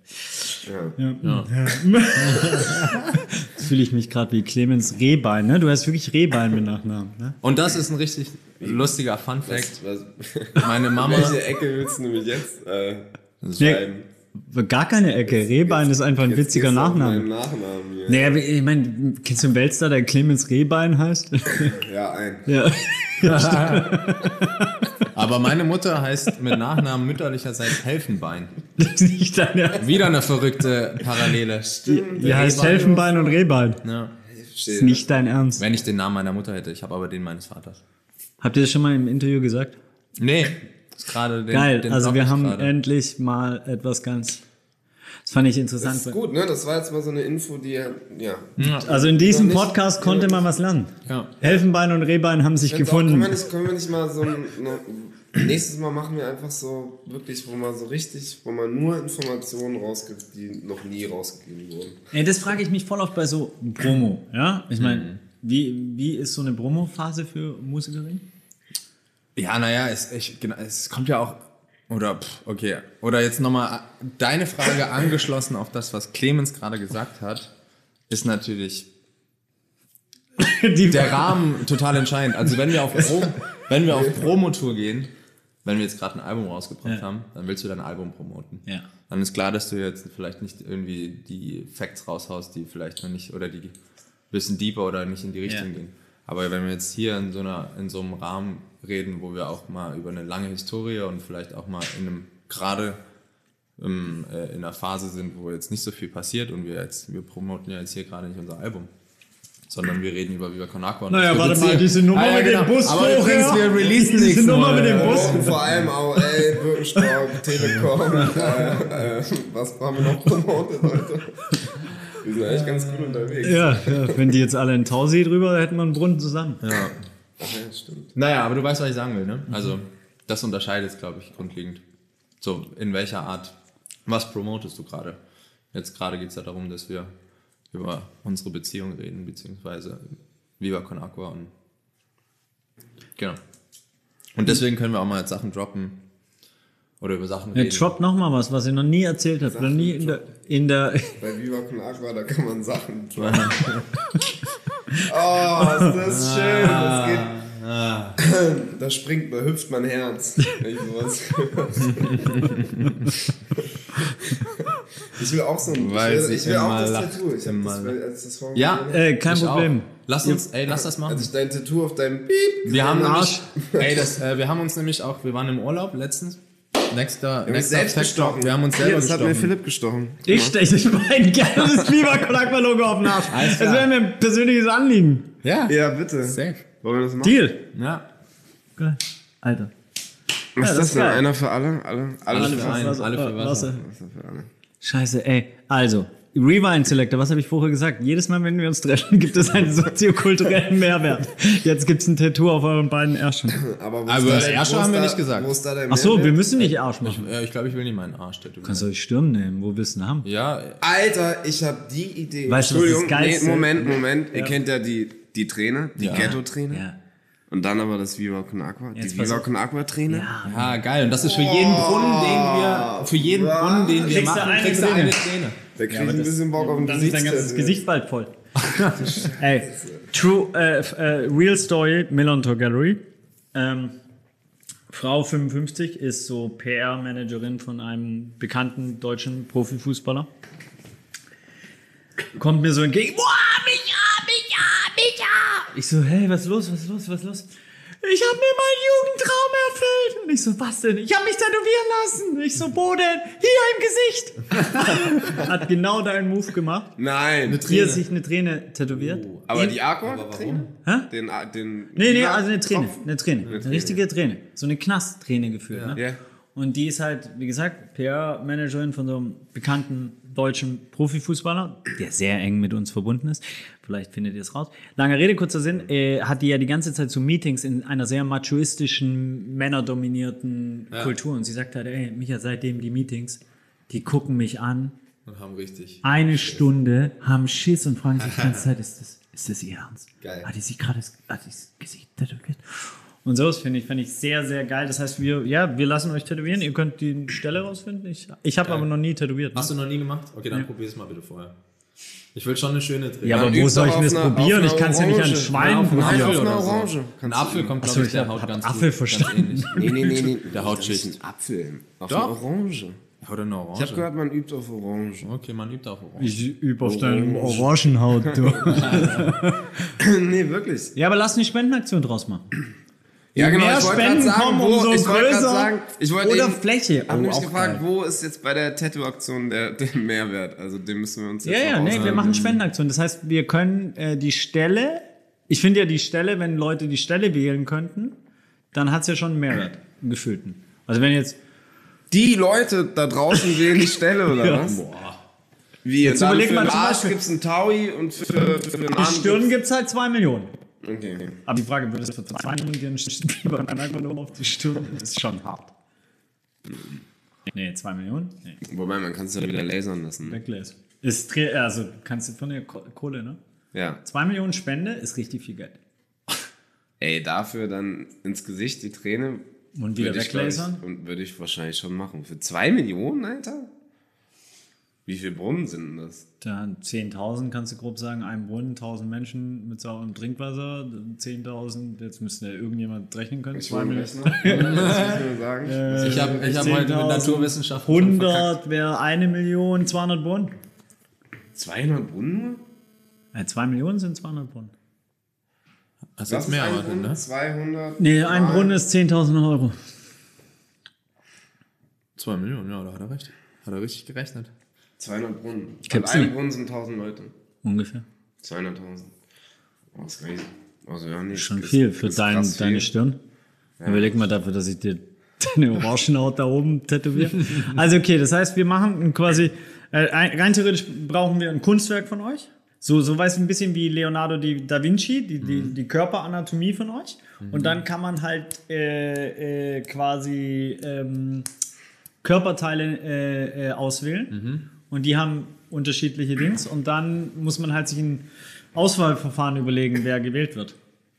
Jetzt fühle ich mich gerade wie Clemens Rehbein, ne? Du heißt wirklich Rehbein mit Nachnamen, ne? Und das ist ein richtig lustiger Fun-Fact. Was, Meine Mama... welche Ecke willst du nämlich jetzt Nee, schreiben? gar keine Ecke. Rehbein ist einfach ein witziger Gehst du auf Nachname. meinen Nachnamen hier. Naja, ich meine, kennst du einen Weltstar, der Clemens Rehbein heißt? Ja, ein. Ja. Aber meine Mutter heißt mit Nachnamen mütterlicherseits Helfenbein. Das ist nicht dein Ernst. Wieder eine verrückte Parallele. Die heißt Helfenbein und Rehbein. Ja. Das ist nicht dein Ernst. Wenn ich den Namen meiner Mutter hätte, ich habe aber den meines Vaters. Habt ihr das schon mal im Interview gesagt? Nee, das ist gerade den Geil, den also Block wir ich haben gerade. endlich mal etwas ganz... Das fand ich interessant. Das ist gut, ne? Das war jetzt mal so eine Info, die ja. Also in diesem Noch nicht- Podcast konnte man was lernen. Ja. Elfenbein und Rehbein haben sich gefunden. Können wir nicht mal so nächstes Mal machen wir einfach so wirklich, wo man nur Informationen rausgibt, die noch nie rausgegeben wurden. Ey, das frage ich mich voll oft bei so Promo. Ja? Ich meine, wie ist so eine Promo-Phase für Musikerin? Ja, naja, es kommt ja auch, okay, oder jetzt nochmal deine Frage angeschlossen auf das, was Clemens gerade gesagt hat, ist natürlich der Rahmen total entscheidend. Also wenn wir auf Promotour gehen, wenn wir jetzt gerade ein Album rausgebracht haben, dann willst du dein Album promoten. Ja. Dann ist klar, dass du jetzt vielleicht nicht irgendwie die Facts raushaust, die vielleicht noch nicht, oder die ein bisschen deeper oder nicht in die Richtung gehen. Aber wenn wir jetzt hier in so einem Rahmen reden, wo wir auch mal über eine lange Historie und vielleicht auch mal in einem gerade in einer Phase sind, wo jetzt nicht so viel passiert und wir promoten ja jetzt hier gerade nicht unser Album, sondern wir reden über Viva Con Agua. Naja, warte mal, diese Nummer mit dem Bus aber übrigens, wir releasen diese nichts Nummer mit Neues. dem Bus. Vor allem auch, Birkenstock, Telekom, was haben wir noch promotet heute? Wir sind eigentlich ganz gut unterwegs. Ja, wenn die jetzt alle in Tausee drüber, hätten wir einen Brunnen zusammen. Ja. Ja, stimmt. Naja, aber du weißt, was ich sagen will, ne? Also, das unterscheidet, glaube ich, grundlegend. So, in welcher Art, was promotest du gerade? Jetzt gerade geht es ja darum, dass wir über unsere Beziehung reden, beziehungsweise Viva Con Agua und genau. Und deswegen können wir auch mal jetzt Sachen droppen oder über Sachen reden. Jetzt droppt nochmal was ich noch nie erzählt habe. Noch nie in der Bei Viva Con Agua, da kann man Sachen droppen. Oh, ist das schön. Das geht. Da hüpft mein Herz. Wenn ich sowas höre. Ich will auch so ein. Ich will auch das Tattoo. Ich habe das, als das vorhin Ja, kein ich Problem. Auch. Lass das machen. Als ich dein Tattoo auf deinem Piep Wir haben Arsch. wir haben uns nämlich auch, wir waren im Urlaub letztens. Nächster selbst Tech gestochen. Talk, wir haben uns selber das hat mir gestochen. Philipp gestochen. Ich steche dich mein geiles Viva Con Agua Logo auf den Arsch. Alles Das klar. wäre mir ein persönliches Anliegen. Ja, Ja, bitte. safe. Wollen wir das machen? Deal. Ja. Geil. Alter. Was Ja, ist das das ist denn? geil. Einer für alle? Alle für einen, alle. alle für Wasser. Wasser für alle. Scheiße, ey. Also, Rewind Selector, was habe ich vorher gesagt? Jedes Mal, wenn wir uns treffen, gibt es einen soziokulturellen Mehrwert. Jetzt gibt es ein Tattoo auf euren beiden Ärschen. Aber Also das Ärsche haben wir nicht gesagt. Wo ist da der Ach so, wir Mehrwert? müssen nicht Arsch machen. Ich glaube, ich will nicht meinen Arsch tätowieren. Kannst du die Stirn nehmen? Wo willst du ihn haben? Ja, Alter, ich habe die Idee. Weißt du, was das Entschuldigung, Geilste- Moment. Ihr kennt ja die Träne, die Ja. Ghetto-Träne. Ja. Und dann aber das Viva Con Agua. Jetzt Die pass Viva auf. Con Agua Träne. ja, geil. Und das ist für jeden Brunnen, den wir Kriegst du machen, eine kriegst du Träne. eine Träne. Da krieg ich ein bisschen Bock auf ein Dann ist dein ganzes Gesicht. Gesicht bald voll. Ey, True, Real Story, Millantor Gallery. Frau 55 ist so PR-Managerin von einem bekannten deutschen Profifußballer. Kommt mir so entgegen. Boah, Micha! Ich so, hey, was ist los? Ich habe mir meinen Jugendtraum erfüllt. Und ich so, was denn? Ich habe mich tätowieren lassen. Ich so, wo denn? Hier im Gesicht. Hat genau deinen Move gemacht. Nein. Hier sich eine Träne tätowiert. Aber die Aqua-Träne? Hä? Den Nee, also eine Träne. Eine richtige Träne. So eine Knastträne gefühlt. Ne? Ja. Und die ist halt, wie gesagt, PR-Managerin von so einem bekannten deutschen Profifußballer, der sehr eng mit uns verbunden ist. Vielleicht findet ihr es raus. Lange Rede, kurzer Sinn, hat die ja die ganze Zeit so Meetings in einer sehr machoistischen, männerdominierten Kultur. Und sie sagt halt, ey, Micha, seitdem die Meetings, die gucken mich an, Und haben richtig. eine Stunde, haben Schiss und fragen sich die ganze Zeit, ist das ihr Ernst? Geil. Hat die sich gerade das Gesicht tätowiert? Und so fände ich sehr, sehr geil. Das heißt, wir lassen euch tätowieren. Ihr könnt die Stelle rausfinden. Ich habe aber noch nie tätowiert. Hast du noch nie gemacht? Okay, dann probier es mal bitte vorher. Ich will schon eine schöne Träne. Ja, aber übt wo soll ich doch denn das auf einer- probieren? auf Ich kann es ja einer nicht an Orange. Schweinen Nein, probieren. auf einer oder so. Orange. Ein Apfel kommt, Achso, glaube ich, ich der hab Haut ganz Apfel gut. verstanden. Ganz ähnlich. Nee. Der Hautschicht. Ein Apfel. Auf Doch. einer Orange. Oder eine Orange. Ich habe gehört, man übt auf Orange. Okay, man übt auf Orange. Ich übe auf deinem Orangenhaut, du. Nee, wirklich. Ja, aber lass eine Spendenaktion draus machen. Ja, genau. Mehr Ich wollte gerade Spenden sagen, kommen, wo, umso ich wollte gerade größer sagen, ich wollte oder eben, Fläche. hab mich auch gefragt, geil. wo ist jetzt bei der Tattoo-Aktion der Mehrwert? Also den müssen wir uns jetzt Ja, noch nee, wir aushalten. machen Spendenaktion. Das heißt, wir können die Stelle, ich finde ja die Stelle, wenn Leute die Stelle wählen könnten, dann hat es ja schon einen Mehrwert, einen gefühlten. Also wenn jetzt, Die Leute da draußen wählen die Stelle, oder was? Boah. Wie, Jetzt dann überleg für mal den zum Arsch Beispiel- gibt's einen Taui und für den die Arm Stirn gibt es halt 2 Millionen. Okay. Aber die Frage, würdest du für 2 Millionen dir einen Stiefel einfach nur auf die Stirn? Das ist schon hart. Nee, 2 Millionen? Nee, Wobei, man kann es ja wieder lasern lassen. Backlash. Also kannst du von der Kohle, ne? Ja. 2 Millionen Spende ist richtig viel Geld. Ey, dafür dann ins Gesicht die Träne. Und wieder würde ich, glaub weglasern? Und würde ich wahrscheinlich schon machen. Für 2 Millionen, Alter? Wie viele Brunnen sind denn das? Dann 10.000 kannst du grob sagen, ein Brunnen, 1.000 Menschen mit sauberem Trinkwasser, 10.000, jetzt müsste ja irgendjemand rechnen können. 2 Millionen. Das muss ich nur sagen. Ich hab heute mit Naturwissenschaft 100 wäre 1 Million, 200 Brunnen. 200 Brunnen nur? 2 Millionen sind 200 Brunnen. Hast du jetzt mehr ein erwartet, Brunnen? ne? 200? Nee, ein Brunnen ist 10.000 Euro. 2 Millionen, ja, da hat er recht. Hat er richtig gerechnet? 200 Brunnen. Gibt's An einem nicht. Brunnen sind 1000 Leute. Ungefähr. 200.000. Oh, ist crazy. Also ja, nicht. Schon ist- viel für ist krass deine viel. Stirn. Überleg mal dafür, dass ich dir deine Orangenhaut da oben tätowiere. Also okay, das heißt, wir machen quasi, rein theoretisch brauchen wir ein Kunstwerk von euch. So weißt du, ein bisschen wie Leonardo da Vinci, die Körperanatomie von euch. Und dann kann man halt quasi Körperteile auswählen. Und die haben unterschiedliche Dings. Und dann muss man halt sich ein Auswahlverfahren überlegen, wer gewählt wird.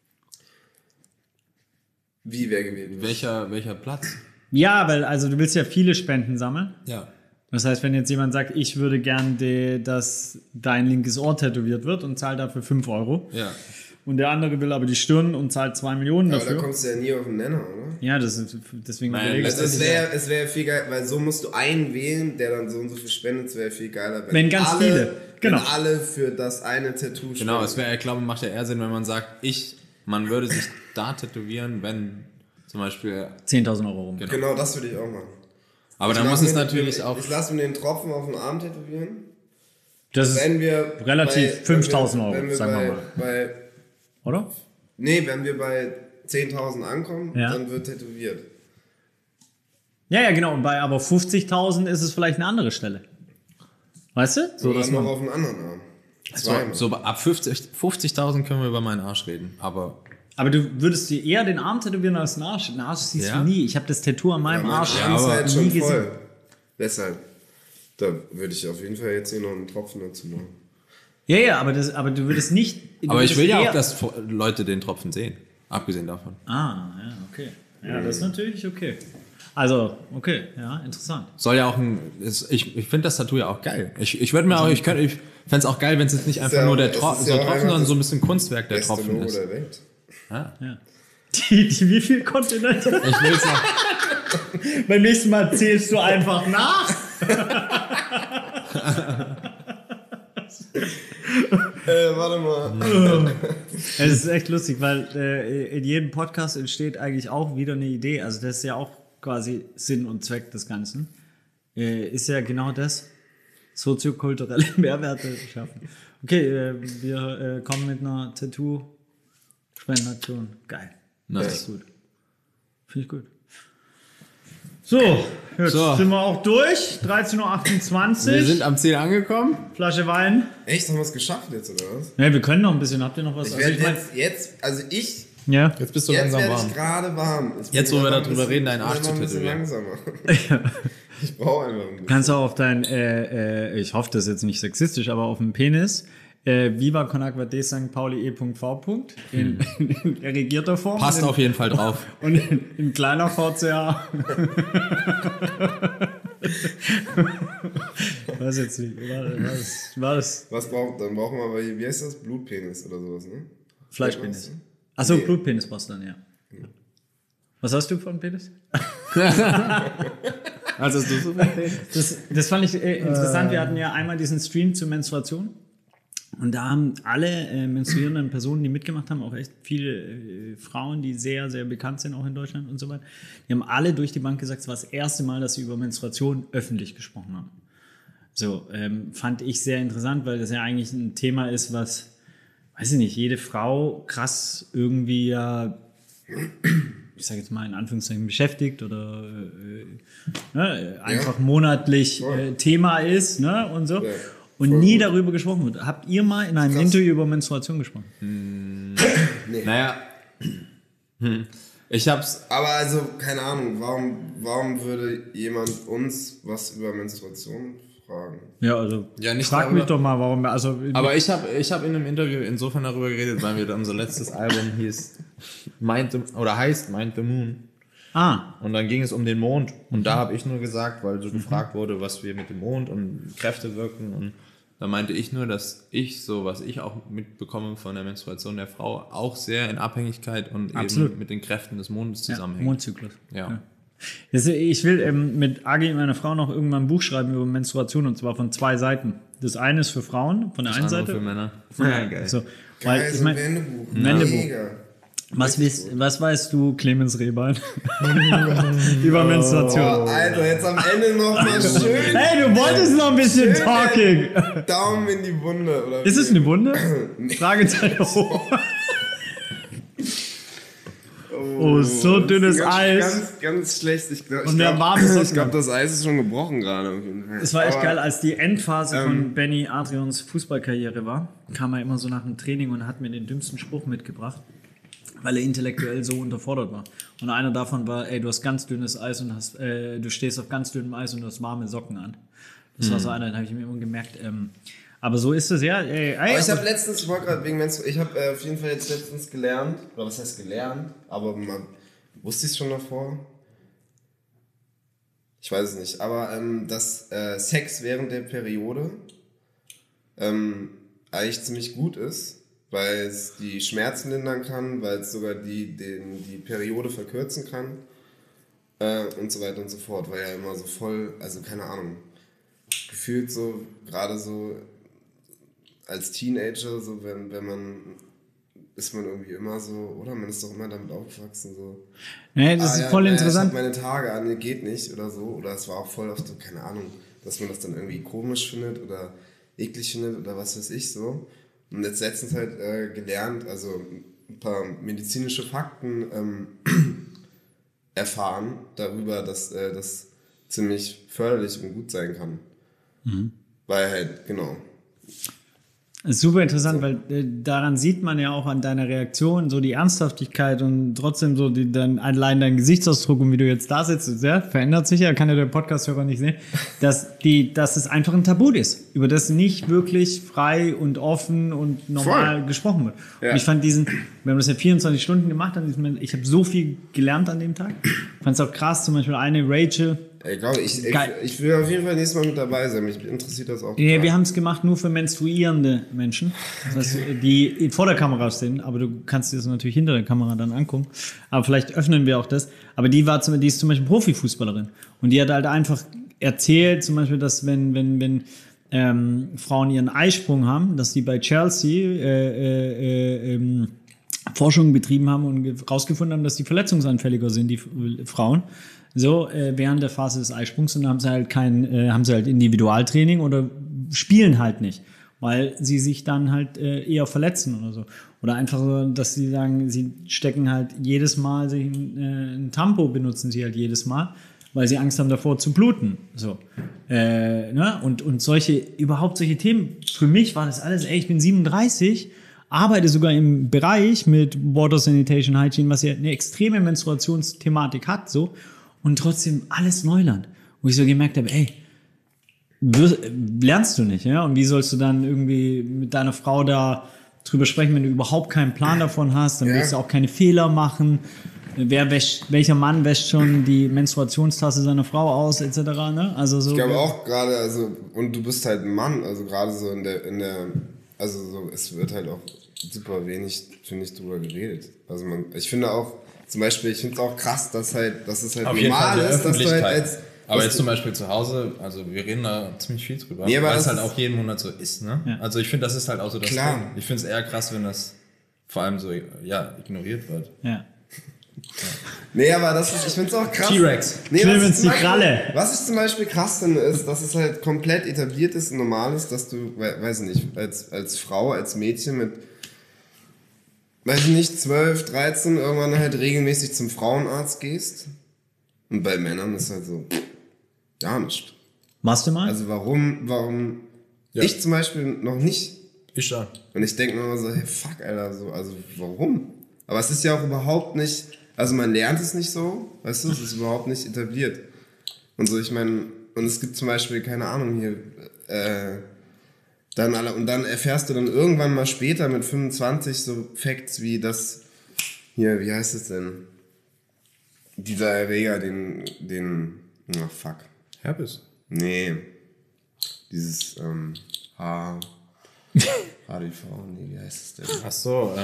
Wie wer gewählt wird. Welcher Platz? Ja, weil also du willst ja viele Spenden sammeln. Ja. Das heißt, wenn jetzt jemand sagt, ich würde gern, dass dein linkes Ohr tätowiert wird und zahlt dafür 5 Euro. Ja. Und der andere will aber die Stirn und zahlt 2 Millionen Aber da dafür. kommst du ja nie auf den Nenner, oder? Ja, deswegen Nein, überlege ich. Also es wäre viel geil, weil so musst du einen wählen, der dann so und so viel spendet, es wäre viel geiler. Wenn ganz viele, genau. Wenn alle für das eine Tattoo spenden. Genau, es wäre, ich glaube, macht ja eher Sinn, wenn man sagt, man würde sich da tätowieren, wenn zum Beispiel. 10.000 Euro rum. Genau, das würde ich auch machen. Aber dann Ich muss lass es mir- natürlich auch. Ich lasse mir den Tropfen auf den Arm tätowieren. Das ist Wenn wir relativ 5.000 Euro, wenn wir sagen wir bei, oder? wenn wir bei 10.000 ankommen, Ja. dann wird tätowiert. Ja, genau. Und bei aber 50.000 ist es vielleicht eine andere Stelle. Weißt du? So, Oder dass noch man, auf den anderen Arm. Zweimal. So ab 50.000 können wir über meinen Arsch reden. Aber aber du würdest dir eher den Arm tätowieren als den Arsch. Den Arsch siehst Ja. du nie. Ich habe das Tattoo an meinem Mein Arsch Arm ist halt schon nie voll. gesehen. Deshalb. Da würde ich auf jeden Fall jetzt hier noch einen Tropfen dazu machen. Ja, aber du würdest nicht. du ich würdest will ja eher- auch, dass Leute den Tropfen sehen. Abgesehen davon. Ah, ja, okay. Ja, das ist natürlich okay. Also, okay, ja, interessant. Soll ja auch ich finde das Tattoo ja auch geil. Ich würde mir auch, ich fände es auch geil, wenn es jetzt nicht einfach ja nur auch- der es ist Tropfen, ja auch Tropfen, einfach sondern das so ein bisschen Kunstwerk der Beste Tropfen Logo ist. der Welt. Ja. Die wie viel Kontinente? Ich will es noch. Beim nächsten Mal zählst du einfach nach. Warte mal. Es ist echt lustig, weil in jedem Podcast entsteht eigentlich auch wieder eine Idee. Also das ist ja auch quasi Sinn und Zweck des Ganzen. Ist ja genau das. Soziokulturelle Mehrwerte schaffen. Okay, wir kommen mit einer Tattoo-Spendenaktion. Geil. Nice. Das ist gut. Finde ich gut. So, jetzt So. sind wir auch durch. 13.28 Uhr. Wir sind am Ziel angekommen. Flasche Wein. Echt, haben wir es geschafft jetzt, oder was? Ja, wir können noch ein bisschen. Habt ihr noch was? Ich Also werde ich mein- jetzt, ja. Jetzt bist du jetzt langsam werde warm. ich gerade warm. Ich bin Jetzt, wo wir einfach ein darüber bisschen- reden, deinen Arsch ich bin zu ein bisschen tätowieren. langsamer. Ich brauche einfach ein bisschen. Kannst du auch auf dein, ich hoffe, das ist jetzt nicht sexistisch, aber auf dem Penis, Viva con agua de St. Pauli E.V. in erregierter Form. Passt und auf jeden Fall drauf. Und in kleiner VCA. Weiß jetzt nicht. War das Dann brauchen wir aber, wie heißt das? Blutpenis oder sowas, ne? Fleischpenis? Achso, Nee. Blutpenis brauchst du dann, ja. Was hast du von Penis? Also hast du so Das fand ich interessant. Wir hatten ja einmal diesen Stream zur Menstruation. Und da haben alle menstruierenden Personen, die mitgemacht haben, auch echt viele Frauen, die sehr, sehr bekannt sind, auch in Deutschland und so weiter, die haben alle durch die Bank gesagt, es war das erste Mal, dass sie über Menstruation öffentlich gesprochen haben. So, fand ich sehr interessant, weil das ja eigentlich ein Thema ist, was, weiß ich nicht, jede Frau krass irgendwie ja, ich sage jetzt mal in Anführungszeichen, beschäftigt oder einfach monatlich Thema ist, ne, und so. Ja, und voll nie gut. darüber gesprochen wird. Habt ihr mal in einem Interview über Menstruation gesprochen? Naja. Ich hab's. Aber also, keine Ahnung, warum würde jemand uns was über Menstruation fragen? Ja, also Ja, nicht frag darüber. mich doch mal, warum. Also, Aber ich hab in einem Interview insofern darüber geredet, weil wir unser letztes Album heißt Mind the Moon. Und dann ging es um den Mond. Und da habe ich nur gesagt, weil so gefragt wurde, was wir mit dem Mond und Kräfte wirken. Und da meinte ich nur, dass was ich auch mitbekomme von der Menstruation der Frau, auch sehr in Abhängigkeit und Absolut. eben mit den Kräften des Mondes ja, zusammenhängt. Mondzyklus. Ja. Ich will mit Agi, meiner Frau, noch irgendwann ein Buch schreiben über Menstruation, und zwar von 2 Seiten. Das eine ist für Frauen, von der einen Andere Seite. für Männer. Ja, geil. So, Geil, weil ich so ein meine, Wendebuch. Wendebuch. Mega. Was weißt du, Clemens Rehbein, über Menstruation? Oh, Alter, jetzt am Ende noch mal schön. Hey, du wolltest noch ein bisschen Talking. Daumen in die Wunde. Oder Ist es eine Wunde? Fragezeichen hoch. Oh, so dünnes Eis. Ganz schlecht. Ich glaube, das Eis ist schon gebrochen gerade. Auf jeden Fall. Es war echt geil, als die Endphase von Benny Adrians Fußballkarriere war, kam er immer so nach dem Training und hat mir den dümmsten Spruch mitgebracht, weil er intellektuell so unterfordert war. Und einer davon war, ey, du hast ganz dünnes Eis und du stehst auf ganz dünnem Eis und du hast warme Socken an. Das war so einer, den habe ich mir immer gemerkt. Aber so ist es ja. Aber ich habe letztens, ich habe auf jeden Fall jetzt letztens gelernt, oder was heißt gelernt, aber wusste ich es schon davor? Ich weiß es nicht, aber dass Sex während der Periode eigentlich ziemlich gut ist, weil es die Schmerzen lindern kann, weil es sogar die Periode verkürzen kann und so weiter und so fort, weil ja immer so voll, also keine Ahnung, gefühlt so, gerade so als Teenager, so wenn man, ist man irgendwie immer so, oder man ist doch immer damit aufgewachsen, so. Nee, das ist voll interessant. Ich hab meine Tage an, geht nicht oder so, oder es war auch voll oft so, keine Ahnung, dass man das dann irgendwie komisch findet oder eklig findet oder was weiß ich so. Und jetzt letztens halt gelernt, also ein paar medizinische Fakten erfahren darüber, dass das ziemlich förderlich und gut sein kann. Weil halt, genau. Das ist super interessant, weil daran sieht man ja auch an deiner Reaktion so die Ernsthaftigkeit und trotzdem so allein dein Gesichtsausdruck und wie du jetzt da sitzt, ja, verändert sich ja, kann ja der Podcast-Hörer nicht sehen, dass es einfach ein Tabu ist, über das nicht wirklich frei und offen und normal gesprochen wird. Ja. Und ich fand wir haben das ja 24 Stunden gemacht, ich habe so viel gelernt an dem Tag. Ich fand es auch krass, zum Beispiel eine Rachel. Ich glaube, ich will auf jeden Fall nächstes Mal mit dabei sein. Mich interessiert das auch. Ja, wir haben es gemacht nur für menstruierende Menschen, das heißt, die vor der Kamera stehen, aber du kannst dir das natürlich hinter der Kamera dann angucken. Aber vielleicht öffnen wir auch das. Aber die ist zum Beispiel Profifußballerin. Und die hat halt einfach erzählt, zum Beispiel, dass wenn Frauen ihren Eisprung haben, dass die bei Chelsea Forschung betrieben haben und rausgefunden haben, dass die verletzungsanfälliger sind, die Frauen. So, während der Phase des Eisprungs, und dann haben sie halt Individualtraining oder spielen halt nicht, weil sie sich dann halt eher verletzen oder so. Oder einfach so, dass sie sagen, sie stecken halt jedes Mal ein Tampo benutzen sie halt jedes Mal, weil sie Angst haben davor zu bluten. So. Ne? Und solche Themen, für mich war das alles, ich bin 37, arbeite sogar im Bereich mit Water Sanitation Hygiene, was ja eine extreme Menstruationsthematik hat, so. Und trotzdem alles Neuland. Wo ich so gemerkt habe, lernst du nicht, ja? Und wie sollst du dann irgendwie mit deiner Frau da drüber sprechen, wenn du überhaupt keinen Plan davon hast? Dann willst du auch keine Fehler machen. Welcher Mann wäscht schon die Menstruationstasse seiner Frau aus, etc., ne? Also so. Ich glaube auch gerade, also, und du bist halt ein Mann, also gerade so in der, also so, es wird halt auch super wenig, finde ich, drüber geredet. Also ich finde auch, zum Beispiel, ich finde es auch krass, dass es halt normal ist, dass du halt aber jetzt zum Beispiel zu Hause, also wir reden da ziemlich viel drüber, weil es halt auch jeden Monat so ist, ne? Ja. Also ich finde, das ist halt auch so das Ding. Ich finde es eher krass, wenn das vor allem so, ignoriert wird. Ja. Nee, aber ich finde es auch krass. T-Rex. Die Kralle. Was ich zum Beispiel krass finde, ist, dass es halt komplett etabliert ist und normal ist, dass du, weiß nicht, als Frau, als Mädchen mit, weiß ich nicht, 12, 13 irgendwann halt regelmäßig zum Frauenarzt gehst. Und bei Männern ist halt so, gar nicht. Machst du mal? Also warum ich zum Beispiel noch nicht. Ich schon. Und ich denke mir immer so, hey, fuck, Alter, so, also warum? Aber es ist ja auch überhaupt nicht, also man lernt es nicht so, weißt du, es ist überhaupt nicht etabliert. Und so, ich meine, und es gibt zum Beispiel, keine Ahnung, hier, dann erfährst du dann irgendwann mal später mit 25 so Facts wie das, hier, wie heißt es denn? Dieser Erreger, fuck. Herpes? Nee. Dieses, HDV, nee, wie heißt es denn? Ach so,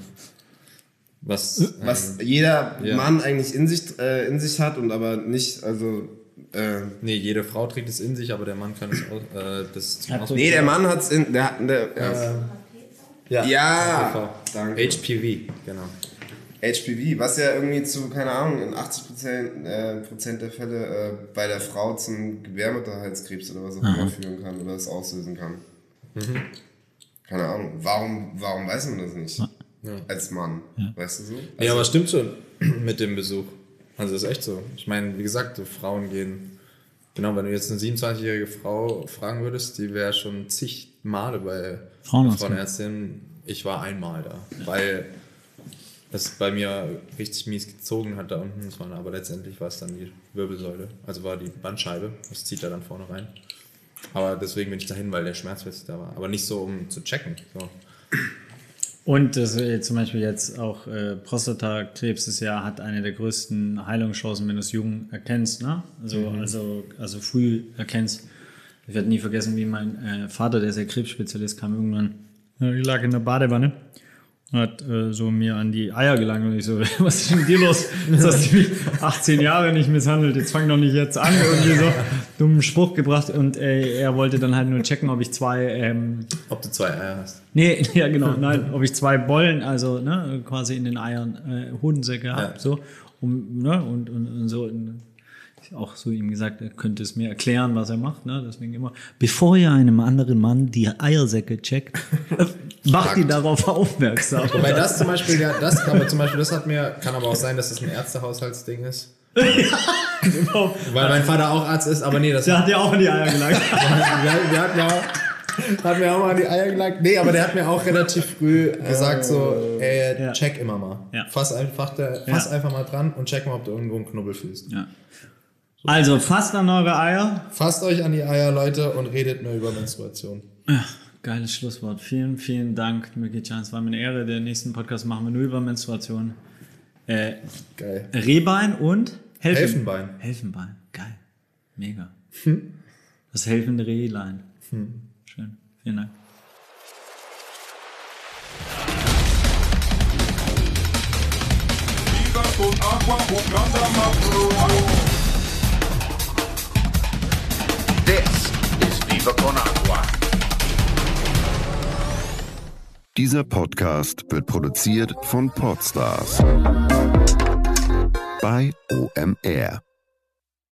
was jeder Mann eigentlich in sich hat und aber nicht, also nee, jede Frau trägt es in sich, aber der Mann kann es auch nee, der Mann hat es in ja, danke. HPV, genau. HPV, was ja irgendwie zu, keine Ahnung, in 80% der Fälle bei der Frau zum Gebärmutterhalskrebs oder was auch immer führen kann oder es auslösen kann. Keine Ahnung. Warum weiß man das nicht? Als Mann. Weißt du so? Also, ja, aber stimmt schon mit dem Besuch. Also das ist echt so. Ich meine, wie gesagt, Frauen gehen, genau, wenn du jetzt eine 27-jährige Frau fragen würdest, die wäre schon zig Male bei Frauenärztin. Ich war einmal da, weil das bei mir richtig mies gezogen hat da unten. Aber letztendlich war es dann die Wirbelsäule, also war die Bandscheibe. Das zieht da dann vorne rein. Aber deswegen bin ich dahin, weil der Schmerz plötzlich da war. Aber nicht so, um zu checken. So. Und das zum Beispiel jetzt auch Prostatakrebs ist ja, hat eine der größten Heilungschancen, wenn du es jung erkennst, ne? Also früh erkennst. Ich werde nie vergessen, wie mein Vater, der ist ja Krebsspezialist, kam irgendwann, ich lag in der Badewanne und hat so mir an die Eier gelangt und ich so, was ist denn mit dir los? Jetzt hast du mich 18 Jahre nicht misshandelt, jetzt fang doch nicht jetzt an, irgendwie so dummen Spruch gebracht und er wollte dann halt nur checken, ob ich ob du 2 Eier hast. Nee, ja genau, nein, ob ich 2 Bollen, also ne, quasi in den Eiern Hodensäcke habe, so, und so. Auch so ihm gesagt, er könnte es mir erklären, was er macht. Ne? Deswegen immer, bevor ihr einem anderen Mann die Eiersäcke checkt, macht ihn darauf aufmerksam. Wobei das zum Beispiel, das hat mir, kann aber auch sein, dass das ein Ärztehaushaltsding ist. Genau. Weil mein Vater auch Arzt ist, aber nee, das der hat ja auch in die Eier gelangt. Hat mir auch mal an die Eier gelangt. Nee, aber der hat mir auch relativ früh gesagt so, check immer mal. Ja. Fass einfach mal dran und check mal, ob du irgendwo einen Knubbel fühlst. Ja. Also, fasst an eure Eier. Fasst euch an die Eier, Leute, und redet nur über Menstruation. Ja, geiles Schlusswort. Vielen, vielen Dank, Mirki-chan. Es war mir eine Ehre. Den nächsten Podcast machen wir nur über Menstruation. Geil. Rehbein und Helfenbein. Helfenbein. Geil. Mega. Das helfende Rehlein. Schön. Vielen Dank. This is Viva Con Agua. Dieser Podcast wird produziert von Podstars bei OMR.